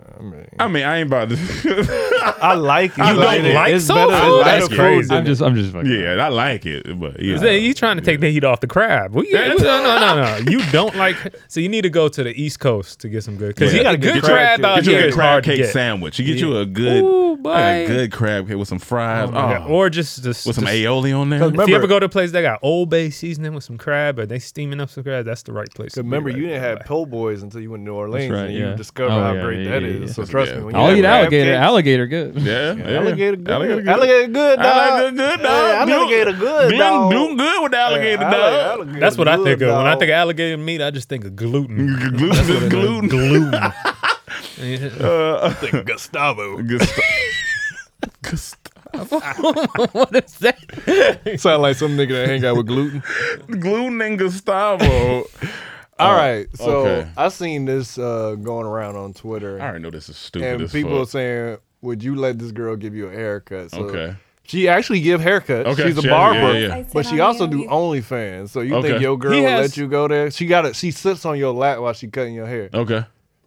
I ain't about to. I like it. You don't like it's soul better. food? That's crazy. I'm just fucking. Yeah, I like it, but yeah. You trying to take the heat off the crab? No. You don't like. So you need to go to the East Coast to get some good. Because you got a good crab out here. Get you a is crab hard to cake get. sandwich. You get you a good, a good crab cake with some fries, or just with some aioli on there. If you ever go to a place that got Old Bay seasoning with some crab, or they steaming up some crab, that's the right place. Remember, you didn't have po' boys until you went to New Orleans, and you discovered how great that is. So trust me, when I'll eat alligator. Cakes, alligator good. Yeah. Alligator good. Alligator good, dog. Alligator good, dog. Alligator good, dog. Doing good with the alligator, dog. That's what I think of. When I think of alligator meat, I just think of gluten. Gluten. I think Gustavo. What is that? Sound like some nigga that hang out with gluten. Gluten and Gustavo. All right, so I seen this going around on Twitter. I already know this is stupid. And people are saying, "Would you let this girl give you a haircut?" So she actually give haircuts. Okay. She's a barber, but she also do OnlyFans. So you think your girl will let you go there? She sits on your lap while she cutting your hair. Okay.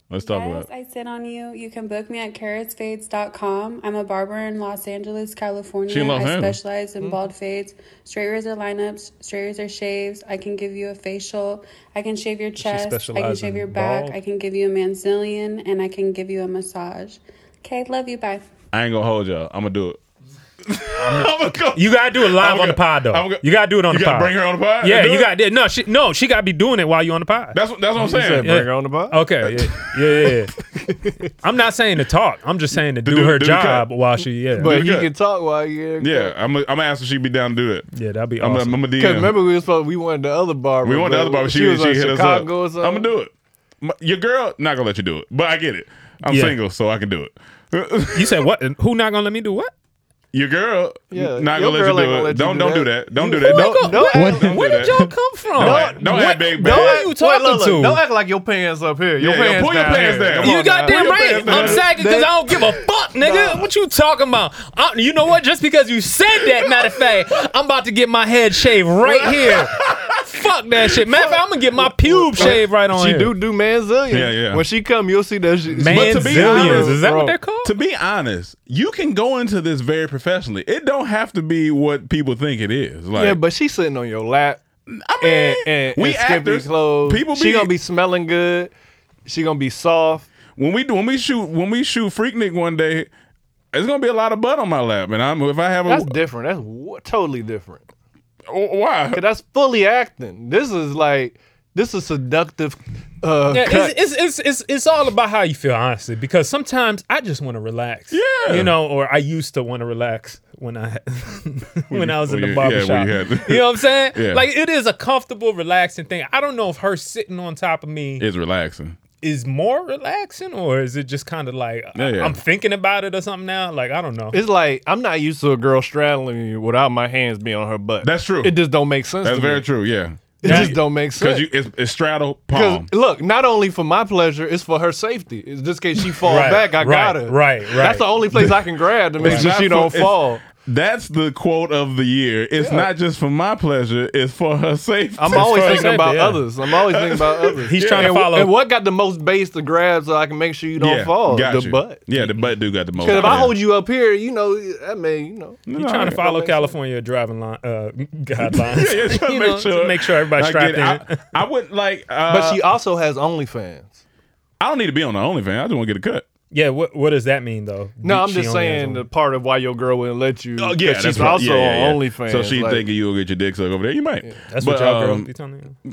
Let's talk about it. I sit on you. You can book me at carrotsfades.com. I'm a barber in Los Angeles, California. She in Los Angeles. Specialize in bald fades, straight razor lineups, straight razor shaves. I can give you a facial. I can shave your chest. I can shave your back. bald? I can give you a manzillion, and I can give you a massage. Okay, love you. Bye. I ain't gonna hold y'all. I'm gonna do it. You gotta do it live on the pod though. You gotta do it on the pod. You gotta bring her on the pod? Yeah, Do you it? got no. She gotta be doing it while you on the pod. That's what I'm saying. Bring her on the pod. Okay, yeah. I'm not saying to talk. I'm just saying to do her job while she. But he can talk while you're. Yeah, I'm gonna ask if she'd be down to do that. Yeah, that'd be awesome. I'm a DM. Because remember we wanted the other barber. We wanted the other barber. She was hit in us up. Chicago or something. I'm gonna do it. Your girl not gonna let you do it, but I get it. I'm single, so I can do it. You said what? Who not gonna let me do what? Your girl, not your gonna girl let ain't you gonna do let it. you Don't do do that. that. Don't do that. Don't Where do did y'all come from? Don't act big bad. What are you talking to? Don't act like your pants up here. Your pants pull your down pants here. down. Come You on now. goddamn Pull your right. pants down. I'm sagging because I don't give a fuck, nigga. What you talking about? You know what? Just because you said that, matter of fact, I'm about to get my head shaved right here. Fuck that shit. Matter of fact, I'm gonna get my pube shaved right on She here. do manzillions. Yeah. When she come, you'll see that shit. Manzillions. Is that what they're called? To be honest, you can go into this very professionally. It don't have to be what people think it is. Like, Yeah, but she's sitting on your lap. I mean, and we skimpy actors, clothes. people She be- gonna be smelling good. She gonna be soft. when we shoot Freaknik one day, it's gonna be a lot of butt on my lap, and if I have That's different. That's totally different. Why? Because that's fully acting. This is seductive. It's all about how you feel, honestly. Because sometimes I just want to relax. Yeah. You know, or I used to want to relax when I was in the barbershop. you know what I'm saying? Yeah. Like, it is a comfortable, relaxing thing. I don't know if her sitting on top of me It's relaxing. is more relaxing, or is it just kind of like Yeah. I'm thinking about it or something now? Like, I don't know. It's like I'm not used to a girl straddling me without my hands being on her butt. That's true. It just don't make sense. That's to very me. true. Yeah. It just don't make sense. Because it's straddle palm. Look, not only for my pleasure, it's for her safety. It's just in case she fall Right, back, I got right, her. right. That's the only place I can grab to make It's sure not she don't for- it's- fall. That's the quote of the year. It's not just for my pleasure, it's for her safety. I'm always thinking safety, about yeah. others. I'm always thinking about others. He's trying to And follow. And what got the most base to grab so I can make sure you don't fall? got The you. butt. Yeah, the butt do got the most. Because if I Yeah. hold you up here, that may, He's trying to follow California driving guidelines. Yeah, trying to You make know, sure. to make sure everybody's I get strapped it. in. I wouldn't like. But she also has OnlyFans. I don't need to be on the OnlyFans. I just want to get a cut. Yeah, what does that mean though? No, I'm She just only has saying one. the part of why your girl wouldn't let you. Oh yeah, she's that's right. also Yeah. on OnlyFans. So she like, thinking you'll get your dick sucked over there. You might. That's But, what y'all girls be telling you.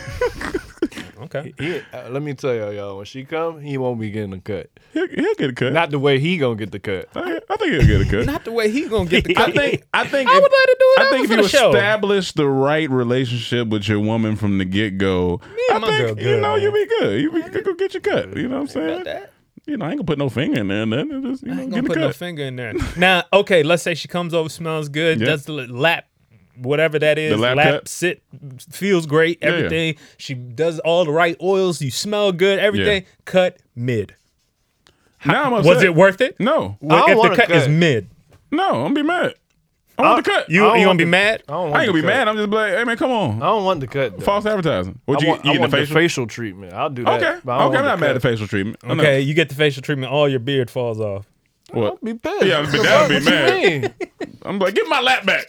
Okay. Let me tell y'all, when she come, he won't be getting a cut. He'll get a cut. Not the way he gonna get the cut. I think he'll get a cut. Not the way he gonna get the cut. I think I would let her do it. I think if for you the show. establish the right relationship with your woman from the get go, and my girl good, man. you'll be good. You go get your cut. You know what I'm saying? You know, I ain't gonna put no finger in there and then just I ain't get gonna the put cut. no finger in there. Now, okay, let's say she comes over, smells good, Yeah. does the lap, whatever that is, The lap cut? sit, feels great, Yeah, yeah. everything. She does all the right oils, you smell good, everything. Yeah. Cut mid. Now I'm Was upset. it worth it? No. I don't If want the a cut is cut. mid, No, I'm gonna be mad. I want the cut. you gonna be mad? I don't I want ain't gonna be the cut. mad. I'm just like, hey man, come on. I don't want the cut. Though. False advertising. What you I want, eating I want the facial? treatment. I'll do that. Okay. but I don't Okay, I'm want not the mad at the cut. facial treatment. I know. Okay, you get the facial treatment, all your beard falls off. What? I'll be pissed. Yeah, but that would be What you mad. mean? I'm like, get my lap back.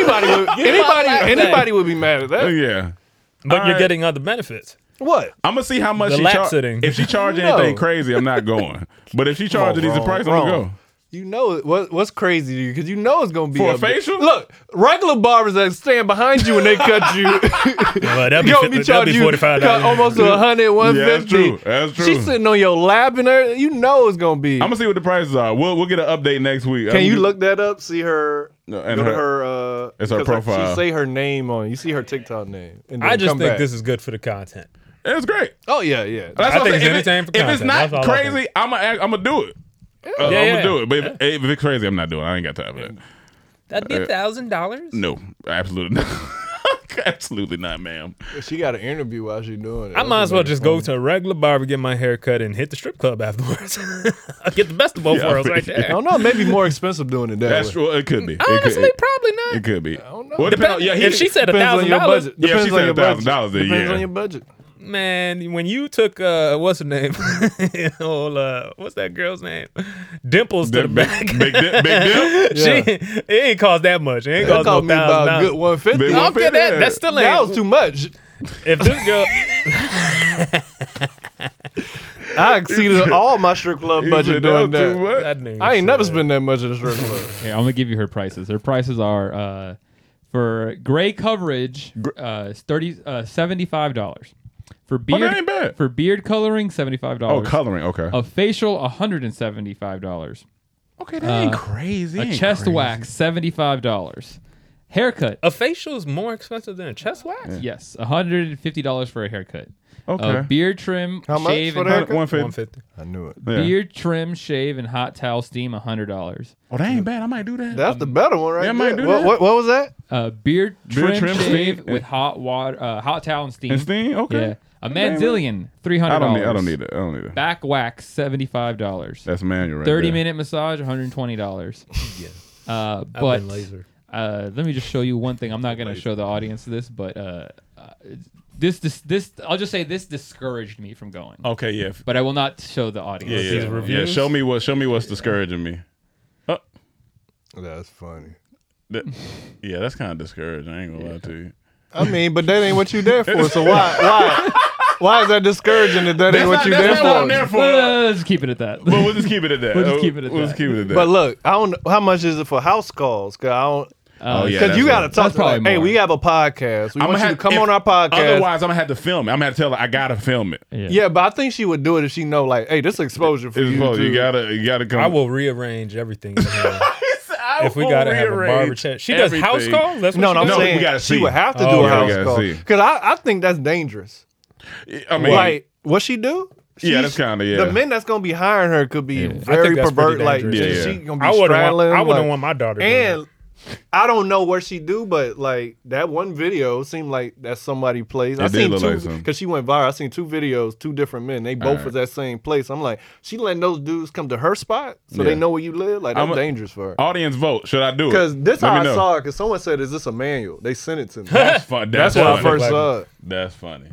Anybody would be mad at that. Yeah. But All you're right. getting other benefits. What? I'm gonna see how much The she lap charge. sitting. If she charge No. anything crazy, I'm not going. But if she charge a decent price, I'm gonna go. You know what's crazy to you because you know it's gonna be For a up there. facial? Look, regular barbers that stand behind you when they cut you, Well, that'd gonna be charging you $45. almost to 100, 150. Yeah, that's true. That's true. She's sitting on your lap and everything. You know it's gonna be. I'm gonna see what the prices are. We'll get an update next week. Can you look that up? See her. No, and go to her- her. it's her 'cause profile. She say her name on. You see her TikTok name. And I then just come think back. this is good for the content. It's great. Oh yeah. That's I what I'm think it's saying. entertaining for If it's content. not That's all I crazy, I'm gonna do it. I'm gonna do it. But if it's crazy, I'm not doing it. I ain't got time for that. That'd be $1,000. No, absolutely not. Absolutely not, ma'am. She got an interview while she doing it. I might as well just go to a regular barber, get my hair cut, and hit the strip club afterwards. I'll get the best of both worlds right I there. don't know. Maybe more expensive doing it that That's way. true. It could be. Honestly, probably not. It could be. I don't know. Well, If she said Depends on your $1,000, budget. Yeah, if she Depends on said your $1,000, budget. then Depends yeah. on your budget. Man, when you took what's her name? What's that girl's name? Dimples to the back. Big Dip. It ain't cost that much. It ain't cost me about a good 150. Okay, that still ain't. That was too much. If this girl, I exceeded all my strip club budget doing that. I ain't never spent that much at a strip club. Here, I'm gonna give you her prices. Her prices are for gray coverage, $75. For beard, that ain't bad. For beard coloring, $75. Oh, coloring, okay. A facial, $175. Okay, that ain't crazy. A chest wax, $75. Haircut. A facial is more expensive than a chest wax? Yeah. Yes, $150 for a haircut. Okay. Beard trim, how much shave, for and that? $150. I knew it. Yeah. Beard trim, shave, and hot towel steam, $100. Oh, that ain't bad. I might do that. That's the better one, right? Yeah, I might do that. that. What was that? Beard trim, shave steam, with hot water, hot towel and steam. And steam? Okay. Yeah. A manzillion, $300. I don't need it. Back wax, $75. That's manual right 30-minute massage, $120. Yeah. But laser. Let me just show you one thing. I'm not going to show the audience this, but this I'll just say this discouraged me from going. Okay, yeah. But I will not show the audience. Yeah. Show me what's discouraging me. Oh. That's funny. Yeah, that's kind of discouraging. I ain't gonna lie to you. I mean, but that ain't what you there for. So why is that discouraging that ain't what you there for? Let's keep it at that. Well, we'll just keep it at that. We'll just keep it at that. But look, I don't know how much is it for house calls? Cause I don't. Because you gotta talk. Hey, we have a podcast. We want you to come on our podcast. Otherwise, I'm gonna have to film it. I'm gonna have to tell her I gotta film it. Yeah, but I think she would do it if she know, like, hey, this is exposure for you. You gotta come. I will rearrange everything. If we gotta have a barber chat, she does house calls. That's what I'm saying. We gotta see. She would have to do a house call because I think that's dangerous. I mean, like what she do? That's kind of The men that's gonna be hiring her could be very pervert. Like she gonna be straddling. I wouldn't want my daughter. And I don't know what she do, but like that one video seemed like that's somebody plays. I seen two because she went viral. I seen 2 videos, 2 different men. They both was that same place. I'm like, she letting those dudes come to her spot so they know where you live. Like that's dangerous for her. Audience vote. Should I do it? Because this how I saw it. Because someone said, "Is this a manual?" They sent it to me. That's fun. That's when I first saw it. That's funny.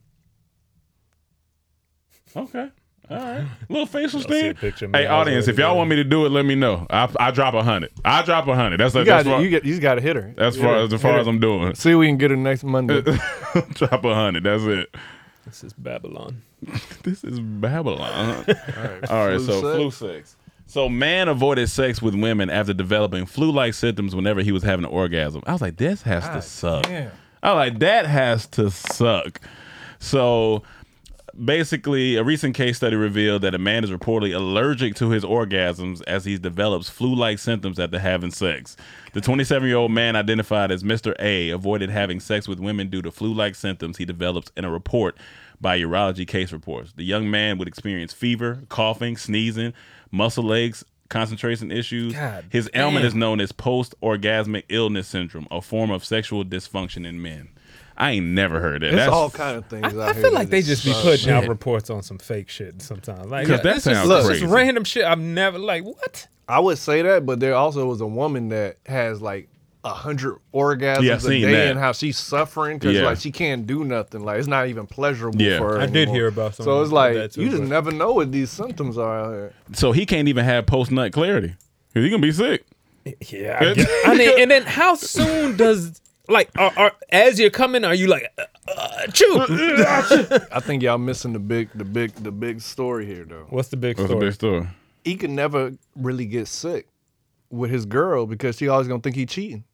Okay. All right. Little facial steam. Hey, audience, if y'all want me to do it, let me know. I drop 100. I drop 100. That's you got to hit her. That's as far as I'm doing. See if we can get her next Monday. Drop 100. That's it. This is Babylon. This is Babylon. All right. So flu sex. So man avoided sex with women after developing flu-like symptoms whenever he was having an orgasm. I was like, this has to suck. I was like, that has to suck. So basically, a recent case study revealed that a man is reportedly allergic to his orgasms as he develops flu-like symptoms after having sex. The 27-year-old man, identified as Mr. A, avoided having sex with women due to flu-like symptoms he developed in a report by Urology Case Reports. The young man would experience fever, coughing, sneezing, muscle aches, concentration issues. His ailment is known as post-orgasmic illness syndrome, a form of sexual dysfunction in men. I ain't never heard that. It's all kind of things. I feel like they just be putting out reports on some fake shit sometimes. Like that sounds crazy. Just random shit. I've never what. I would say that, but there also was a woman that has like 100 orgasms a day, and how she's suffering because like she can't do nothing. Like it's not even pleasurable for her. I did hear about something. So it's like you just never know what these symptoms are out here. So he can't even have post-nut clarity. He gonna be sick. Yeah. I mean, and then how soon does as you're coming, are you like chew? I think y'all missing the big story here though. What's the big story? He could never really get sick with his girl because she always gonna think he cheating.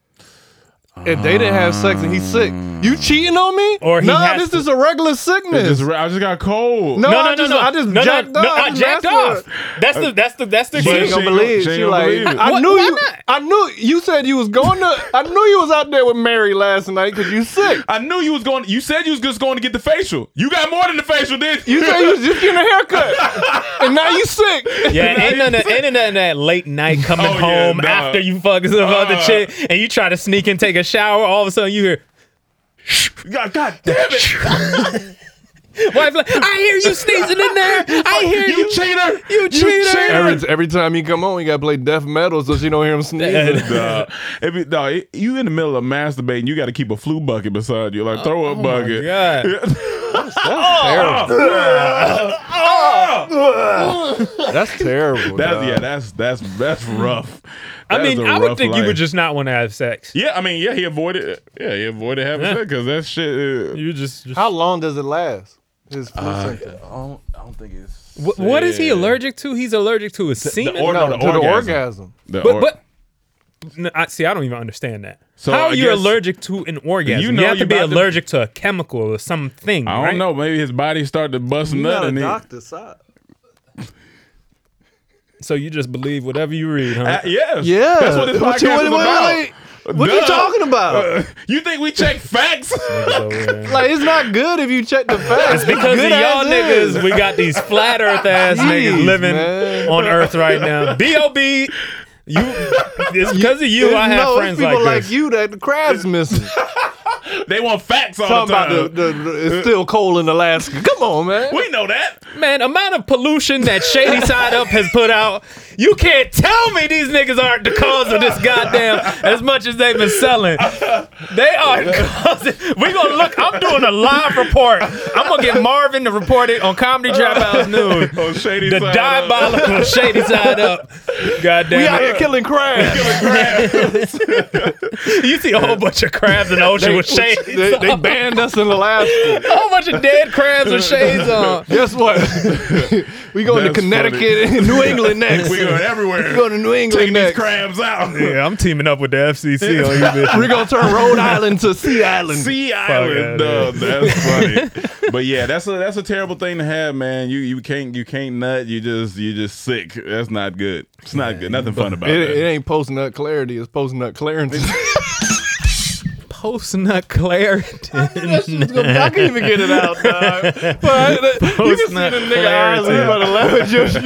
If they didn't have sex and he's sick, you cheating on me? Or this is a regular sickness. I just got cold. I just jacked off. I jacked off. That's the she ain't gonna believe. She like, I knew you said you was going to. I knew you was out there with Mary last night because you sick. I knew you was going. You said you was just going to get the facial. You got more than the facial, didn't you? You said you was just getting a haircut, and now you sick. Yeah, ain't none of that late night coming home after you fuck some other chick, and you try to sneak and take a shower. All of a sudden you hear, God damn it. Wife like, I hear you sneezing in there. I hear you. You cheater. Every time he come on, you gotta play death metal so she don't hear him sneezing. You in the middle of masturbating, you gotta keep a flu bucket beside you. Like throw a bucket. My God. That's terrible. That's rough. I mean, I would think you would just not want to have sex. Yeah, I mean, he avoided. Yeah, he avoided having sex because that shit. You just. How long does it last? His I don't think it's. What is he allergic to? He's allergic to his semen. To the orgasm. But I don't even understand that. So how are you allergic to an orgasm? You have to be allergic to a chemical or something. I don't know. Maybe his body started to bust a nut. You're not a doctor, stop. So you just believe whatever you read, huh? Yes. Yeah. That's what this podcast is about. What are you talking about? You think we check facts? Like, it's not good if you check the facts. It's because of y'all niggas. We got these flat earth ass niggas living on earth right now. B.O.B. It's because of you. I have friends people like this. you that the crab's missing. They want facts all Talking the time. about it's still cold in Alaska. Come on, man. We know that. Man, amount of pollution that Shady Side Up has put out. You can't tell me these niggas aren't the cause of this goddamn as much as they've been selling. They are causing. We gonna look. I'm doing a live report. I'm gonna get Marvin to report it on Comedy Trap House News. On Shady the Side diabolical Up. Shady Side Up. Goddamn. We out here killing crabs. You see a whole bunch of crabs in the ocean with shades. They banned us in Alaska. A whole bunch of dead crabs with shades on. Guess what? We going to Connecticut and New England next. We going everywhere. We going to New England Take next. these crabs out. Yeah, I'm teaming up with the FCC on you, bitch. We're going to turn Rhode Island to Sea Island. Sea Island. That's funny. But yeah, that's a terrible thing to have, man. You can't nut. You just sick. That's not good. It's not good. Nothing fun about it. It ain't post nut clarity. It's post nut clarence. Post nut clarity. I can't even get it out, dog. But you can see the nigga eyes. He about to laugh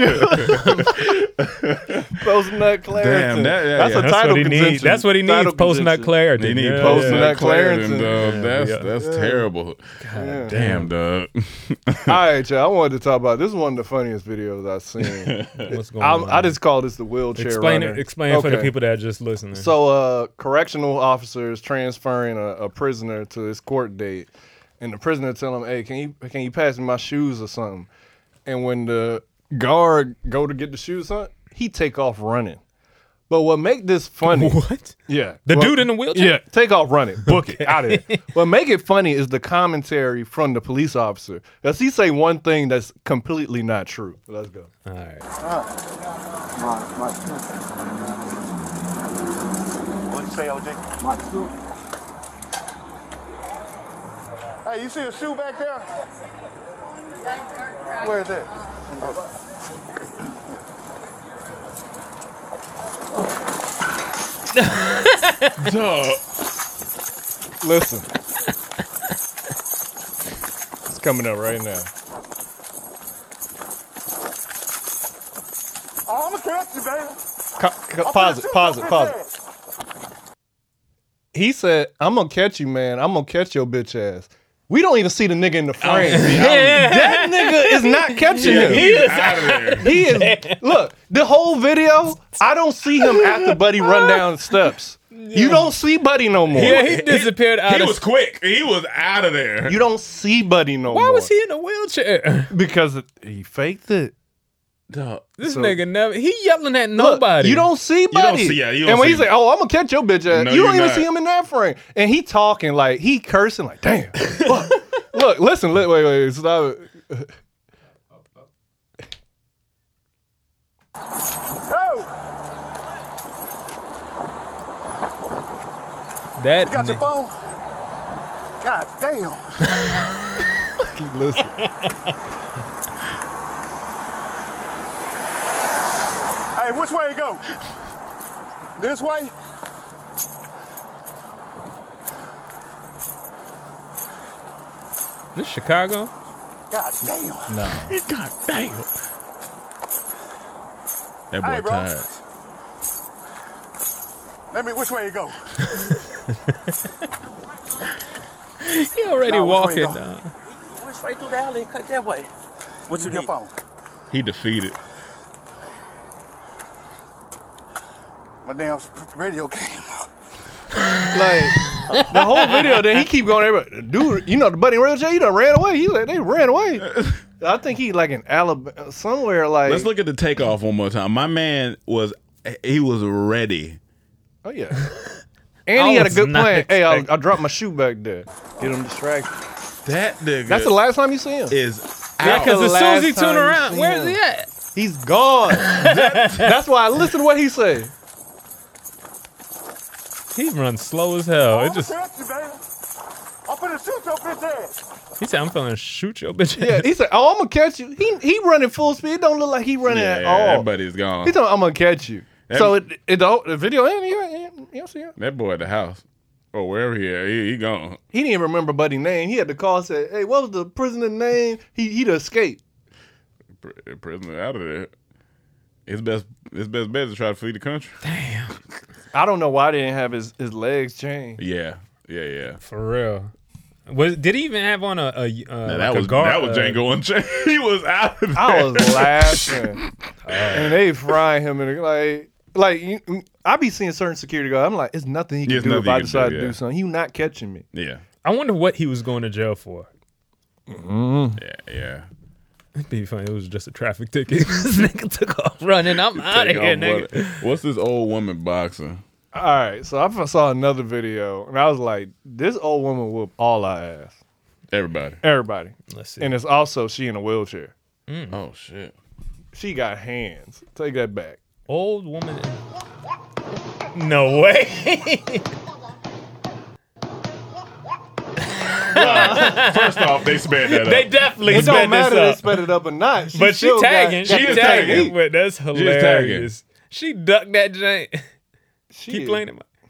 at your shit. Post nut clarity. Damn, that's a title contention. That's what he needs. Post nut clarity. He needs post nut clarity. That's terrible. God damn, dog. All right, y'all. I wanted to talk about this. Is one of the funniest videos I've seen. What's going on? I just call this the wheelchair runner. Explain for the people that are just listening. So, correctional officers transferring a prisoner to his court date, and the prisoner tell him, "Hey, can you pass me my shoes or something?" And when the guard go to get the shoes, he take off running. But what make this funny? What? Yeah, the dude in the wheelchair. Yeah, take off running, book it out of here. What make it funny is the commentary from the police officer. Does he say one thing that's completely not true? Let's go. All right. What'd you say, OJ? My suit. Hey, you see a shoe back there? Where is it? Duh. Listen. It's coming up right now. Oh, I'm gonna catch you, baby. Pause it. He said, "I'm gonna catch you, man. I'm gonna catch your bitch ass." We don't even see the nigga in the frame. That nigga is not catching him. He is out of there. He is. Look, the whole video, I don't see him after Buddy run down steps. You don't see Buddy no more. Yeah, he disappeared out. He was quick. He was out of there. You don't see Buddy no more. Why was he in a wheelchair? Because he faked it. This nigga never. He yelling at nobody. Look, you don't see Buddy. And when he say, "Oh, I'm gonna catch your bitch ass," you don't even see him in that frame. And he talking like he cursing like, "Damn." Look, listen. Wait, stop it. That you got your phone? God damn. Keep listening. Hey, which way it go? This way? This Chicago? God damn. No. God damn. That boy bro. tired. Which way it go? He already walking. Went straight through the alley and cut that way. What you need? Phone? He defeated. My damn radio came out. Like, The whole video, then he keep going, everybody, dude, you know the buddy in wheelchair, he done ran away. He like, they ran away. I think he like in Alabama, somewhere like. Let's look at the takeoff one more time. My man was ready. Oh, yeah. And he had a good plan. Hey, I dropped my shoe back there. Get him distracted. That nigga. That's the last time you see him. Yeah, because as soon as he turned around, where is he at? He's gone. That's why I listen to what he said. He runs slow as hell. It just. I'm finna shoot your bitch ass. He said, "I'm finna shoot your bitch ass." Yeah, he said, "Oh, I'm gonna catch you." He running full speed. It don't look like he running at all. Everybody's gone. He told me, "I'm gonna catch you." So the video you don't see it. That boy at the house. Or wherever he gone. He didn't even remember Buddy's name. He had to call and say, "Hey, what was the prisoner's name?" He'd escaped. Prisoner out of there. His best bet is to try to flee the country. Damn. I don't know why they didn't have his legs chained. Yeah. For real. Did he even have on a that was Django Unchained. He was out of there. I was laughing. And they frying him in I be seeing certain security guards. I'm like, it's nothing he can do if I decide to do something. He not catching me. Yeah. I wonder what he was going to jail for. Yeah. It'd be funny. It was just a traffic ticket. This nigga took off running. I'm out of here, nigga. What's this old woman boxing? All right, so I saw another video, and I was like, this old woman whoop all our ass. Everybody. Let's see. And it's also she in a wheelchair. Oh, shit. She got hands. Take that back. Old woman. No way. First off, they sped that up. They definitely sped sped this up. They sped it up a notch. But she tagging. She tagging. But that's hilarious. She ducked that joint. Keep playing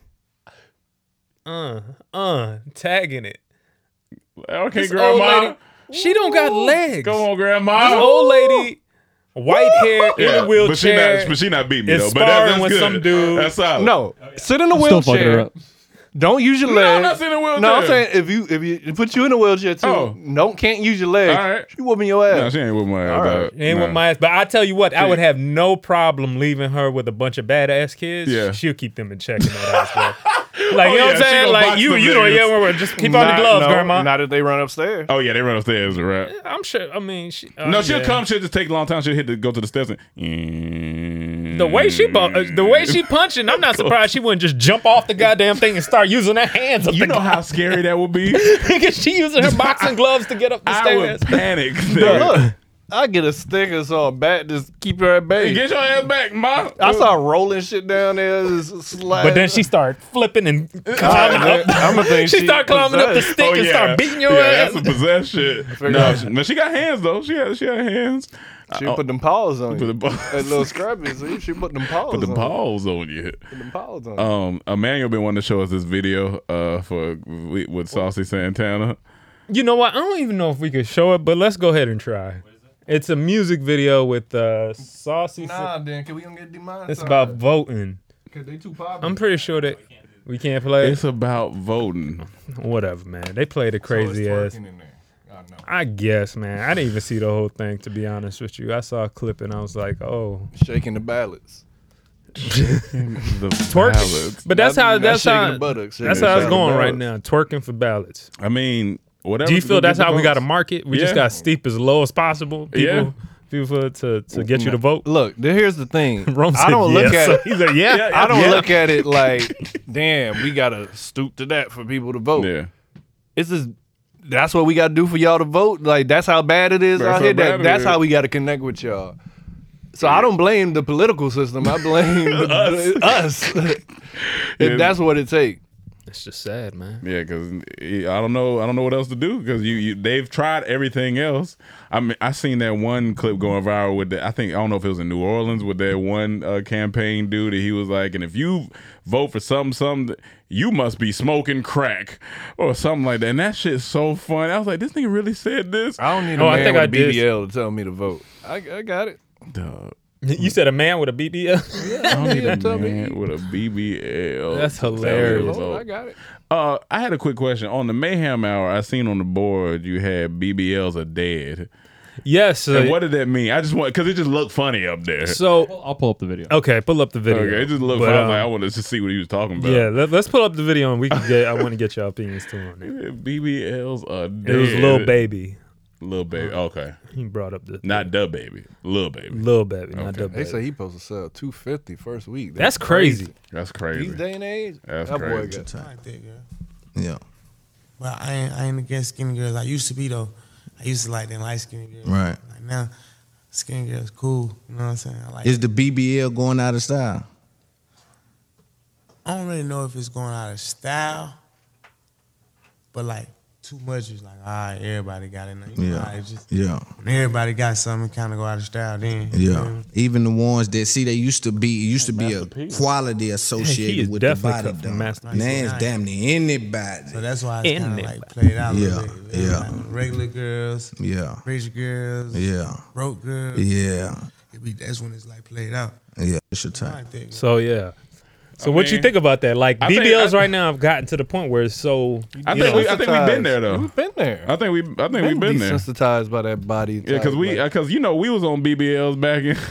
it. Tagging it. Okay, this Grandma. Lady, she don't got legs. Come on, Grandma. This old lady, white hair, in a wheelchair. But she not beating me, though. But that's with some dude. That's solid. No, sit in a wheelchair. Don't use your legs. No, I'm not sitting in a wheelchair. No, I'm saying if you put you in a wheelchair too, can't use your legs. All right. She whooping your ass. No, she ain't whooping my ass. Right. She ain't whooping my ass. But I tell you what, I would have no problem leaving her with a bunch of badass kids. Yeah. She'll keep them in check in that ass, bro. Like, you know what I'm saying? Like, you know, just keep on the gloves, Grandma. Not if they run upstairs. Oh, yeah, they run upstairs, right? I'm sure. I mean, she'll come. She'll just take a long time. She'll go to the steps and. The way she punching, I'm not surprised she wouldn't just jump off the goddamn thing and start using her hands. You know how scary that would be? Because she using her boxing gloves to get up the stairs. I would panic. Look, I get a stick or so bat, just keep her at bay. Get your ass back, Ma. I saw rolling shit down there. But then she started flipping and climbing up. I'm gonna think she started climbing up the stick and start beating your ass. That's a possessed shit. No, she got hands though. She had hands. She put them paws on you. That little scrubby. So she put them paws. Put them paws on you. Put them paws on you. Emmanuel been wanting to show us this video with Saucy Santana. You know what? I don't even know if we could show it, but let's go ahead and try. It's a music video with Saucy. Then can we gonna get demonetized? It's about voting. Cause they too popular. I'm pretty sure that we can't play. It's about voting. Whatever, man. They played a crazy ass. I guess, man. I didn't even see the whole thing, to be honest with you. I saw a clip and I was like, oh. Shaking the ballots. Twerking. But that's how it's going right now. Twerking for ballots. I mean, whatever. Do you feel that's how we got to market? We just got to steep as low as possible. People to get you to vote. Look, here's the thing. I don't look at it. He's like, I don't look at it like, damn, we gotta stoop to that for people to vote. Yeah. It's just that's what we gotta do for y'all to vote. Like that's how bad it is out here. That's how we gotta connect with y'all. So I don't blame the political system. I blame us. If that's what it takes. It's just sad, man. Yeah, because I don't know what else to do because they've tried everything else. I mean, I seen that one clip going viral with I don't know if it was in New Orleans with that one campaign dude. He was like, and if you vote for something, you must be smoking crack or something like that. And that shit's so fun. I was like, this nigga really said this. I don't need a man with a BBL to tell me to vote. I got it. Duh. You said a man with a BBL? Yeah, I don't need a man with a BBL. That's hilarious. I got it. I had a quick question. On the Mayhem Hour, I seen on the board you had BBLs are dead. Yes. And what did that mean? I just want because it just looked funny up there. So I'll pull up the video. Okay, pull up the video. Okay, it just looked funny. I wanted to see what he was talking about. Yeah, let's pull up the video and we can get. I want to get your opinions too on it. BBLs are dead. It was Lil Baby. Lil Baby. Okay. He brought up the not Da Baby. Lil Baby. Lil Baby. Not Da Baby. They say he supposed to sell $250 first week. That's crazy. That's crazy. These day and age. That's that crazy. boy got time. Yeah. Well, I ain't against skinny girls. I used to be though. I used to like them light skinny girls. Right. Like now, skinny girls cool. You know what I'm saying? I like Is the BBL going out of style? I don't really know if it's going out of style, but like too much is like, all right, everybody got it now. You know, it's just, when everybody got something, kind of go out of style then. Yeah. Even the ones that see they used to be a quality associated with the body. Now it's damn near anybody. So that's why it's kind of like played out a little bit. Yeah. Like regular girls. Yeah. Rich girls. Yeah. Broke girls. Yeah. That's when it's like played out. Yeah. It's your time. So yeah. So what you think about that? Like BBLs right now have gotten to the point where it's so. I think we've been there though. We've been there. I think we've been there. Desensitized by that body. Yeah, because we was on BBLs back in.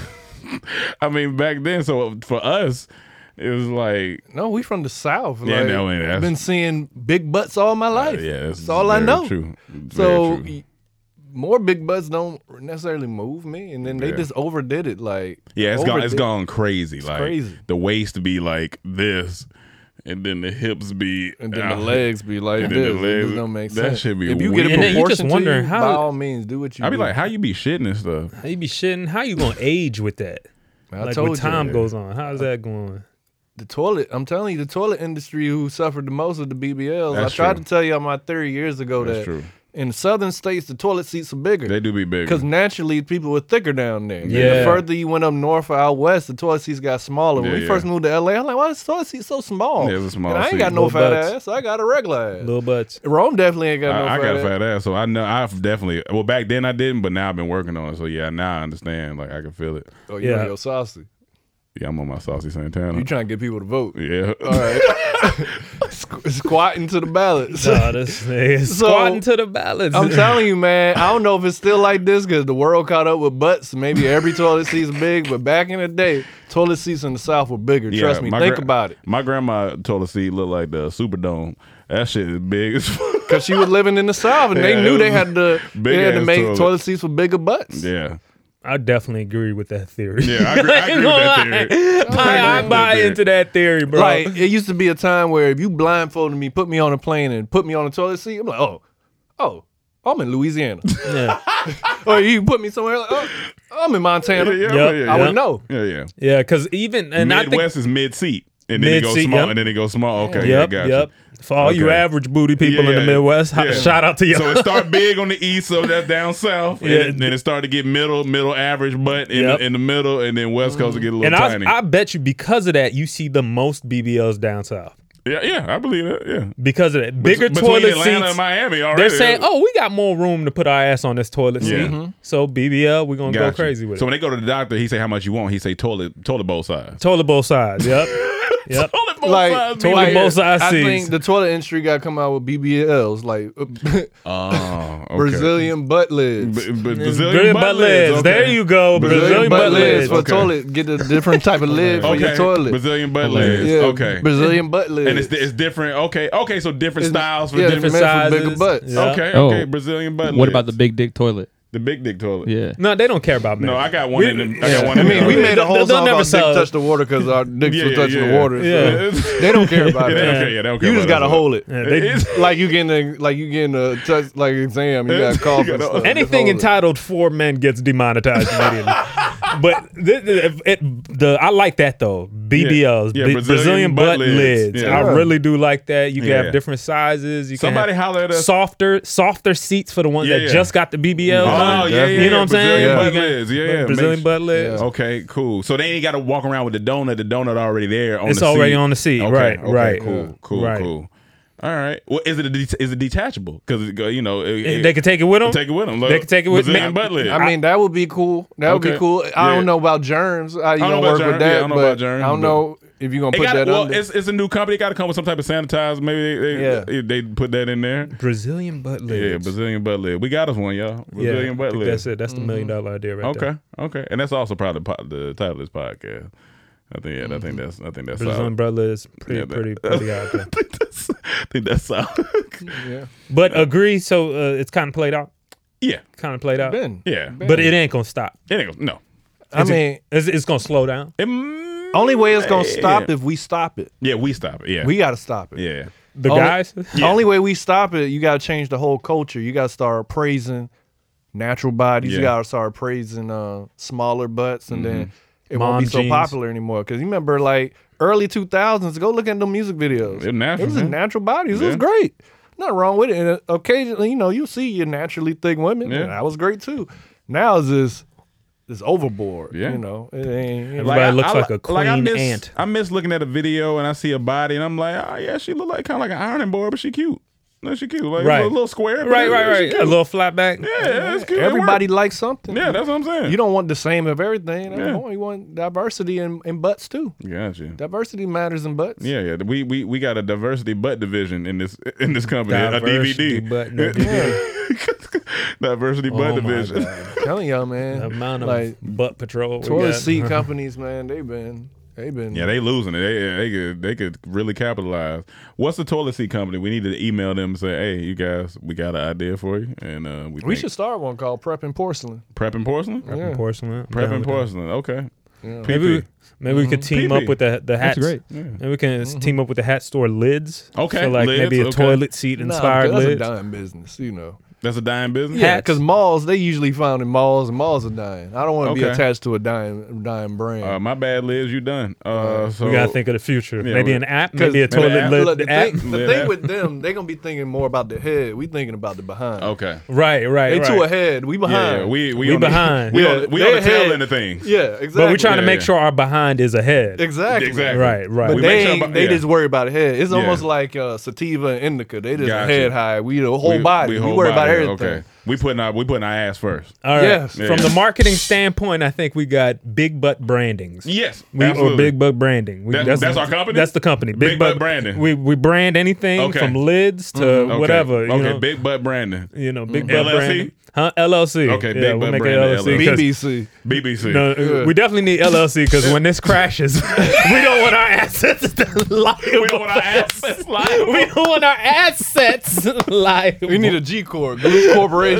I mean, back then. So for us, it was like no, we from the South. Yeah, like, no, I've been seeing big butts all my life. Yeah, that's all I know. True. So Very true. more big butts don't necessarily move me, and then they just overdid it. Like it's gone crazy. It's like crazy. The waist be like this, and then the hips be, and then the legs be like and this. Then the legs, It don't make that sense. should be if you weird. get a And then you just proportion to wondering you, how- by all means, do what you. I be do. like, how you be shitting and stuff? How you be shitting? How you gonna age with that? I Like told when time you. goes on, how's that going? The toilet, I'm telling you, the toilet industry who suffered the most of the BBLs. That's I tried true. to tell you on my theory years ago That's that true. in the southern states, the toilet seats are bigger. They do be bigger. Because naturally, people were thicker down there. Yeah. The further you went up north or out west, the toilet seats got smaller. When Yeah, we first moved to LA, I'm like, why is the toilet seat so small? Yeah, it's a small and I ain't seat. got no Little fat butts. ass. I got a regular ass. Little butts. Rome definitely ain't got no I fat got a ass. fat ass, so I know I've definitely. Well, back then I didn't, but now I've been working on it. So yeah, now I understand. Like I can feel it. Oh, you on your saucy. Yeah, I'm on my saucy Santana. You trying to get people to vote. Yeah. All right. Squatting to the ballots. Nah, this nigga squatting to the ballots. I'm telling you, man, I don't know if it's still like this because the world caught up with butts. Maybe every toilet seat's big, but back in the day, toilet seats in the South were bigger. Trust me. Think about it. My grandma toilet seat looked like the Superdome. That shit is big as fuck. Because she was living in the South, and they knew they had to make toilet seats with bigger butts. Yeah. I definitely agree with that theory. Yeah, I agree with that theory. I buy into that theory, bro. Like, it used to be a time where if you blindfolded me, put me on a plane, and put me on a toilet seat, I'm like, oh, I'm in Louisiana. Yeah. Or you put me somewhere like, oh, I'm in Montana. Yeah, I would know. Yeah. Yeah, because even and I Midwest think is mid seat. And then it goes small, and then it goes small. Okay, Yep, got yep. you. For all you average booty people in the Midwest, shout out to you. So it start big on the east, so that's down south. Yeah. And then it started to get middle average butt in the middle, and then West Coast will get a little and tiny. I bet you because of that, you see the most BBLs down south. Yeah, I believe that. Yeah, because of that, bigger Between toilet Atlanta seats. and Miami already. They're saying, "Oh, we got more room to put our ass on this toilet seat." Yeah. So BBL, we're gonna go Gotcha. crazy with So it. when they go to the doctor, he say how much you want. He say toilet both sides. Toilet both sides. Yep. Yep. Toilet both Like, sides. Toilet both sides I seats. think the toilet industry got to come out with BBLs, like Okay. Brazilian butt lids. Brazilian butt lids. Okay. There you go. Brazilian butt lids for Okay. toilet. Get a different type of lid for your toilet. Brazilian butt lids. Yeah, Okay. Brazilian butt lids. And it's different. Okay. So different styles for yeah, different meant for sizes. bigger butts. Yeah. Okay. Brazilian butt lids. What about the big dick toilet? the big dick toilet? Yeah. No, they don't care about men. No, I got one in the. I got one. I mean, we made a whole They'll song never about dick sell it. touch the water because our dicks were touching the water. So Yeah. they don't care about Yeah, it. they don't care. Yeah, they don't care You just about gotta that. hold it. Yeah, they- like you getting a touch like exam. You got cough and stuff. Anything Just hold it. entitled "for men" gets demonetized immediately. But I like that though. BBLs, Yeah, Brazilian butt lids. Yeah. I really do like that. You can Yeah. have different sizes. You Somebody can have holler at us. softer seats for the ones Yeah, that yeah. just got the BBLs. Oh, on. yeah. You know what I'm saying? Brazilian butt You got- lids. Yeah. Brazilian Makes- butt lids. Okay, cool. So they ain't got to walk around with the donut. The donut already there on It's the seat. already on the seat. Okay, Right, okay, right. Cool. Right. All right. Well, is it detachable? Because They could take it with them. Take it with them. They could take it with Brazilian butt lid. I mean, that would be cool. That would be Okay. cool. I Yeah. don't know about germs. How you I don't gonna know work about with germs. that? Yeah, I don't know but about germs, I don't but- know if you're gonna put that under. It's a new company. It got to come with some type of sanitizer. Maybe they put that in there. Brazilian butt lids. Yeah, Brazilian butt lid. We got us one, y'all. Brazilian butt lid. That's it. That's the $1 million idea right there. Okay. And that's also probably the title of this podcast. I think that's Brazilian solid. butt lid is pretty out there. I think that's solid. Yeah. But agree. So it's kind of played out. Yeah, kind of played out. But it ain't gonna stop. It ain't gonna, no. It's gonna slow down. Only way it's gonna stop if we stop it. Yeah, we stop it. Yeah, we gotta stop it. Yeah, the guys. The only way we stop it, you gotta change the whole culture. You gotta start praising natural bodies. You gotta start praising smaller butts, and then it won't be so popular anymore. Because you remember, like early 2000s, go look at the music videos. It was natural bodies. It was great. Nothing wrong with it. And occasionally, you see your naturally thick women. Yeah. That was great too. Now it's overboard. Yeah. It ain't. Everybody looks like a queen ant. I miss looking at a video and I see a body and I'm like, oh yeah, she look like kind of like an ironing board, but she cute. No, she cute. Like a little square. Right. A little flat back. Yeah, it's cute. Everybody likes something. Yeah, that's what I'm saying. You don't want the same of everything. You want diversity in butts too. Gotcha. Diversity matters in butts. Yeah. We got a diversity butt division in this company. Diversity a DVD. Butt, no DVD. Diversity butt division. I'm telling y'all, man. The amount of butt patrol. Toilet seat companies, man. They've been. Yeah, they losing it. They could really capitalize. What's the toilet seat company? We need to email them and say, hey, you guys, we got an idea for you, and we should start one called Prepping Porcelain. Prepping Porcelain. Prepping Porcelain. Okay. Yeah. Maybe we could team up with the hats. That's great. Yeah. Maybe we can team up with the hat store lids. Okay. So like lids, maybe a toilet seat inspired lids. That's a dime business, That's a dying business? Yeah, because malls, they usually found in malls, and malls are dying. I don't want to be attached to a dying brand. My bad, Liz, you done. So we got to think of the future. Maybe an app, maybe a toilet lid look, the app. The thing with them, they're going to be thinking more about the head. We thinking about the behind. Okay. Right. They too ahead. We behind. Yeah, we behind. We on the tail end of things. Yeah, exactly. But we're trying to make sure our behind is ahead. Exactly. Right. But they just worry about the head. It's almost like sativa and indica. They just head high. We the whole body. We worry about everything. Okay. We putting our ass first. All right. Yes. From the marketing standpoint, I think we got big butt brandings. Yes. Or big butt branding. That's our company? That's the company. Big butt branding. We brand anything from lids to whatever. Okay, big butt branding. Big butt branding. LLC. Okay, big butt branding. BBC. No, we definitely need LLC because when this crashes, we don't want our assets liable. We don't want our assets liable. We don't want our assets liable. We need a G Corp. Group Corporation.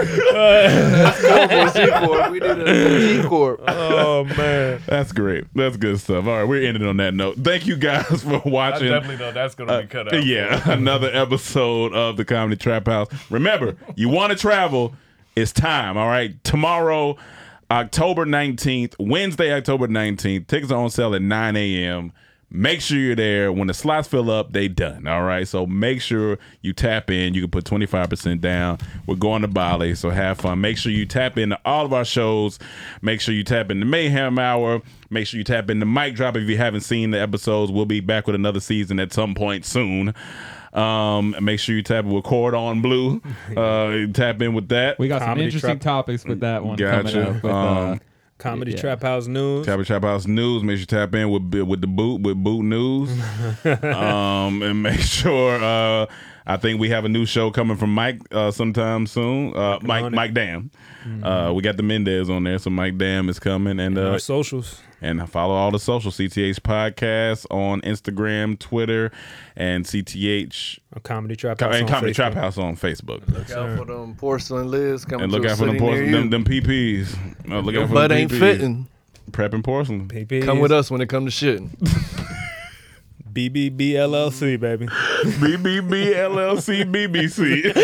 We need a G Corp. Oh man, that's great. That's good stuff. All right, we're ending on that note. Thank you guys for watching. I definitely know that's going to be cut out. Yeah, another episode of the Comedy Trap House. Remember, you want to travel, it's time. All right, tomorrow, October 19th, Wednesday, October 19th. Tickets are on sale at 9 a.m. Make sure you're there. When the slots fill up, they done. All right. So make sure you tap in. You can put 25% down. We're going to Bali, so have fun. Make sure you tap into all of our shows. Make sure you tap into Mayhem Hour. Make sure you tap into Mic Drop if you haven't seen the episodes. We'll be back with another season at some point soon. Make sure you tap with Cordon Bleu. Tap in with that. We got some interesting topics with that one coming up. Comedy Trap House News. Comedy Trap House News. Make sure you tap in with Boot News. And make sure I think we have a new show coming from Mike sometime soon. Mike Dam. We got the Mendez on there, so Mike Dam is coming. And our socials. And follow all the social CTH Podcast on Instagram, Twitter, and CTH Comedy Trap House and Comedy Trap House on Facebook. Look out for them porcelain lids coming. And look out for them PPs. Look out for butt them ain't PPs. fitting. Prepping porcelain. PPs. Come with us when it comes to shitting. BBB LLC, baby. BBB LLC BBC.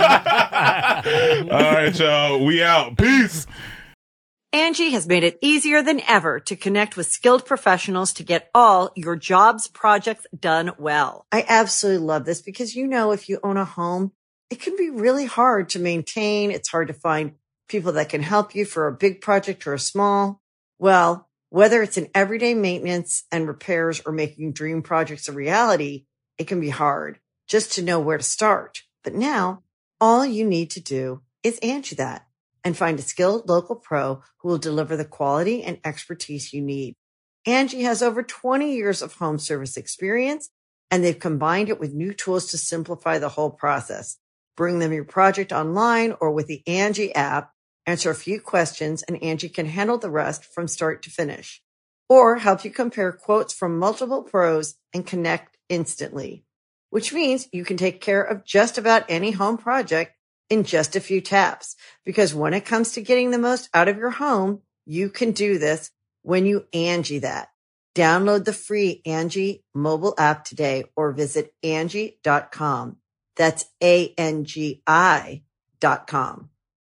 All right, y'all. We out. Peace. Angie has made it easier than ever to connect with skilled professionals to get all your jobs projects done well. I absolutely love this because, if you own a home, it can be really hard to maintain. It's hard to find people that can help you for a big project or a small. Well, whether it's in everyday maintenance and repairs or making dream projects a reality, it can be hard just to know where to start. But now, all you need to do is Angie that and find a skilled local pro who will deliver the quality and expertise you need. Angie has over 20 years of home service experience, and they've combined it with new tools to simplify the whole process. Bring them your project online or with the Angie app, answer a few questions, and Angie can handle the rest from start to finish. Or help you compare quotes from multiple pros and connect instantly, which means you can take care of just about any home project in just a few taps. Because when it comes to getting the most out of your home, you can do this when you Angie that. Download the free Angie mobile app today or visit Angie.com. That's ANGI.com.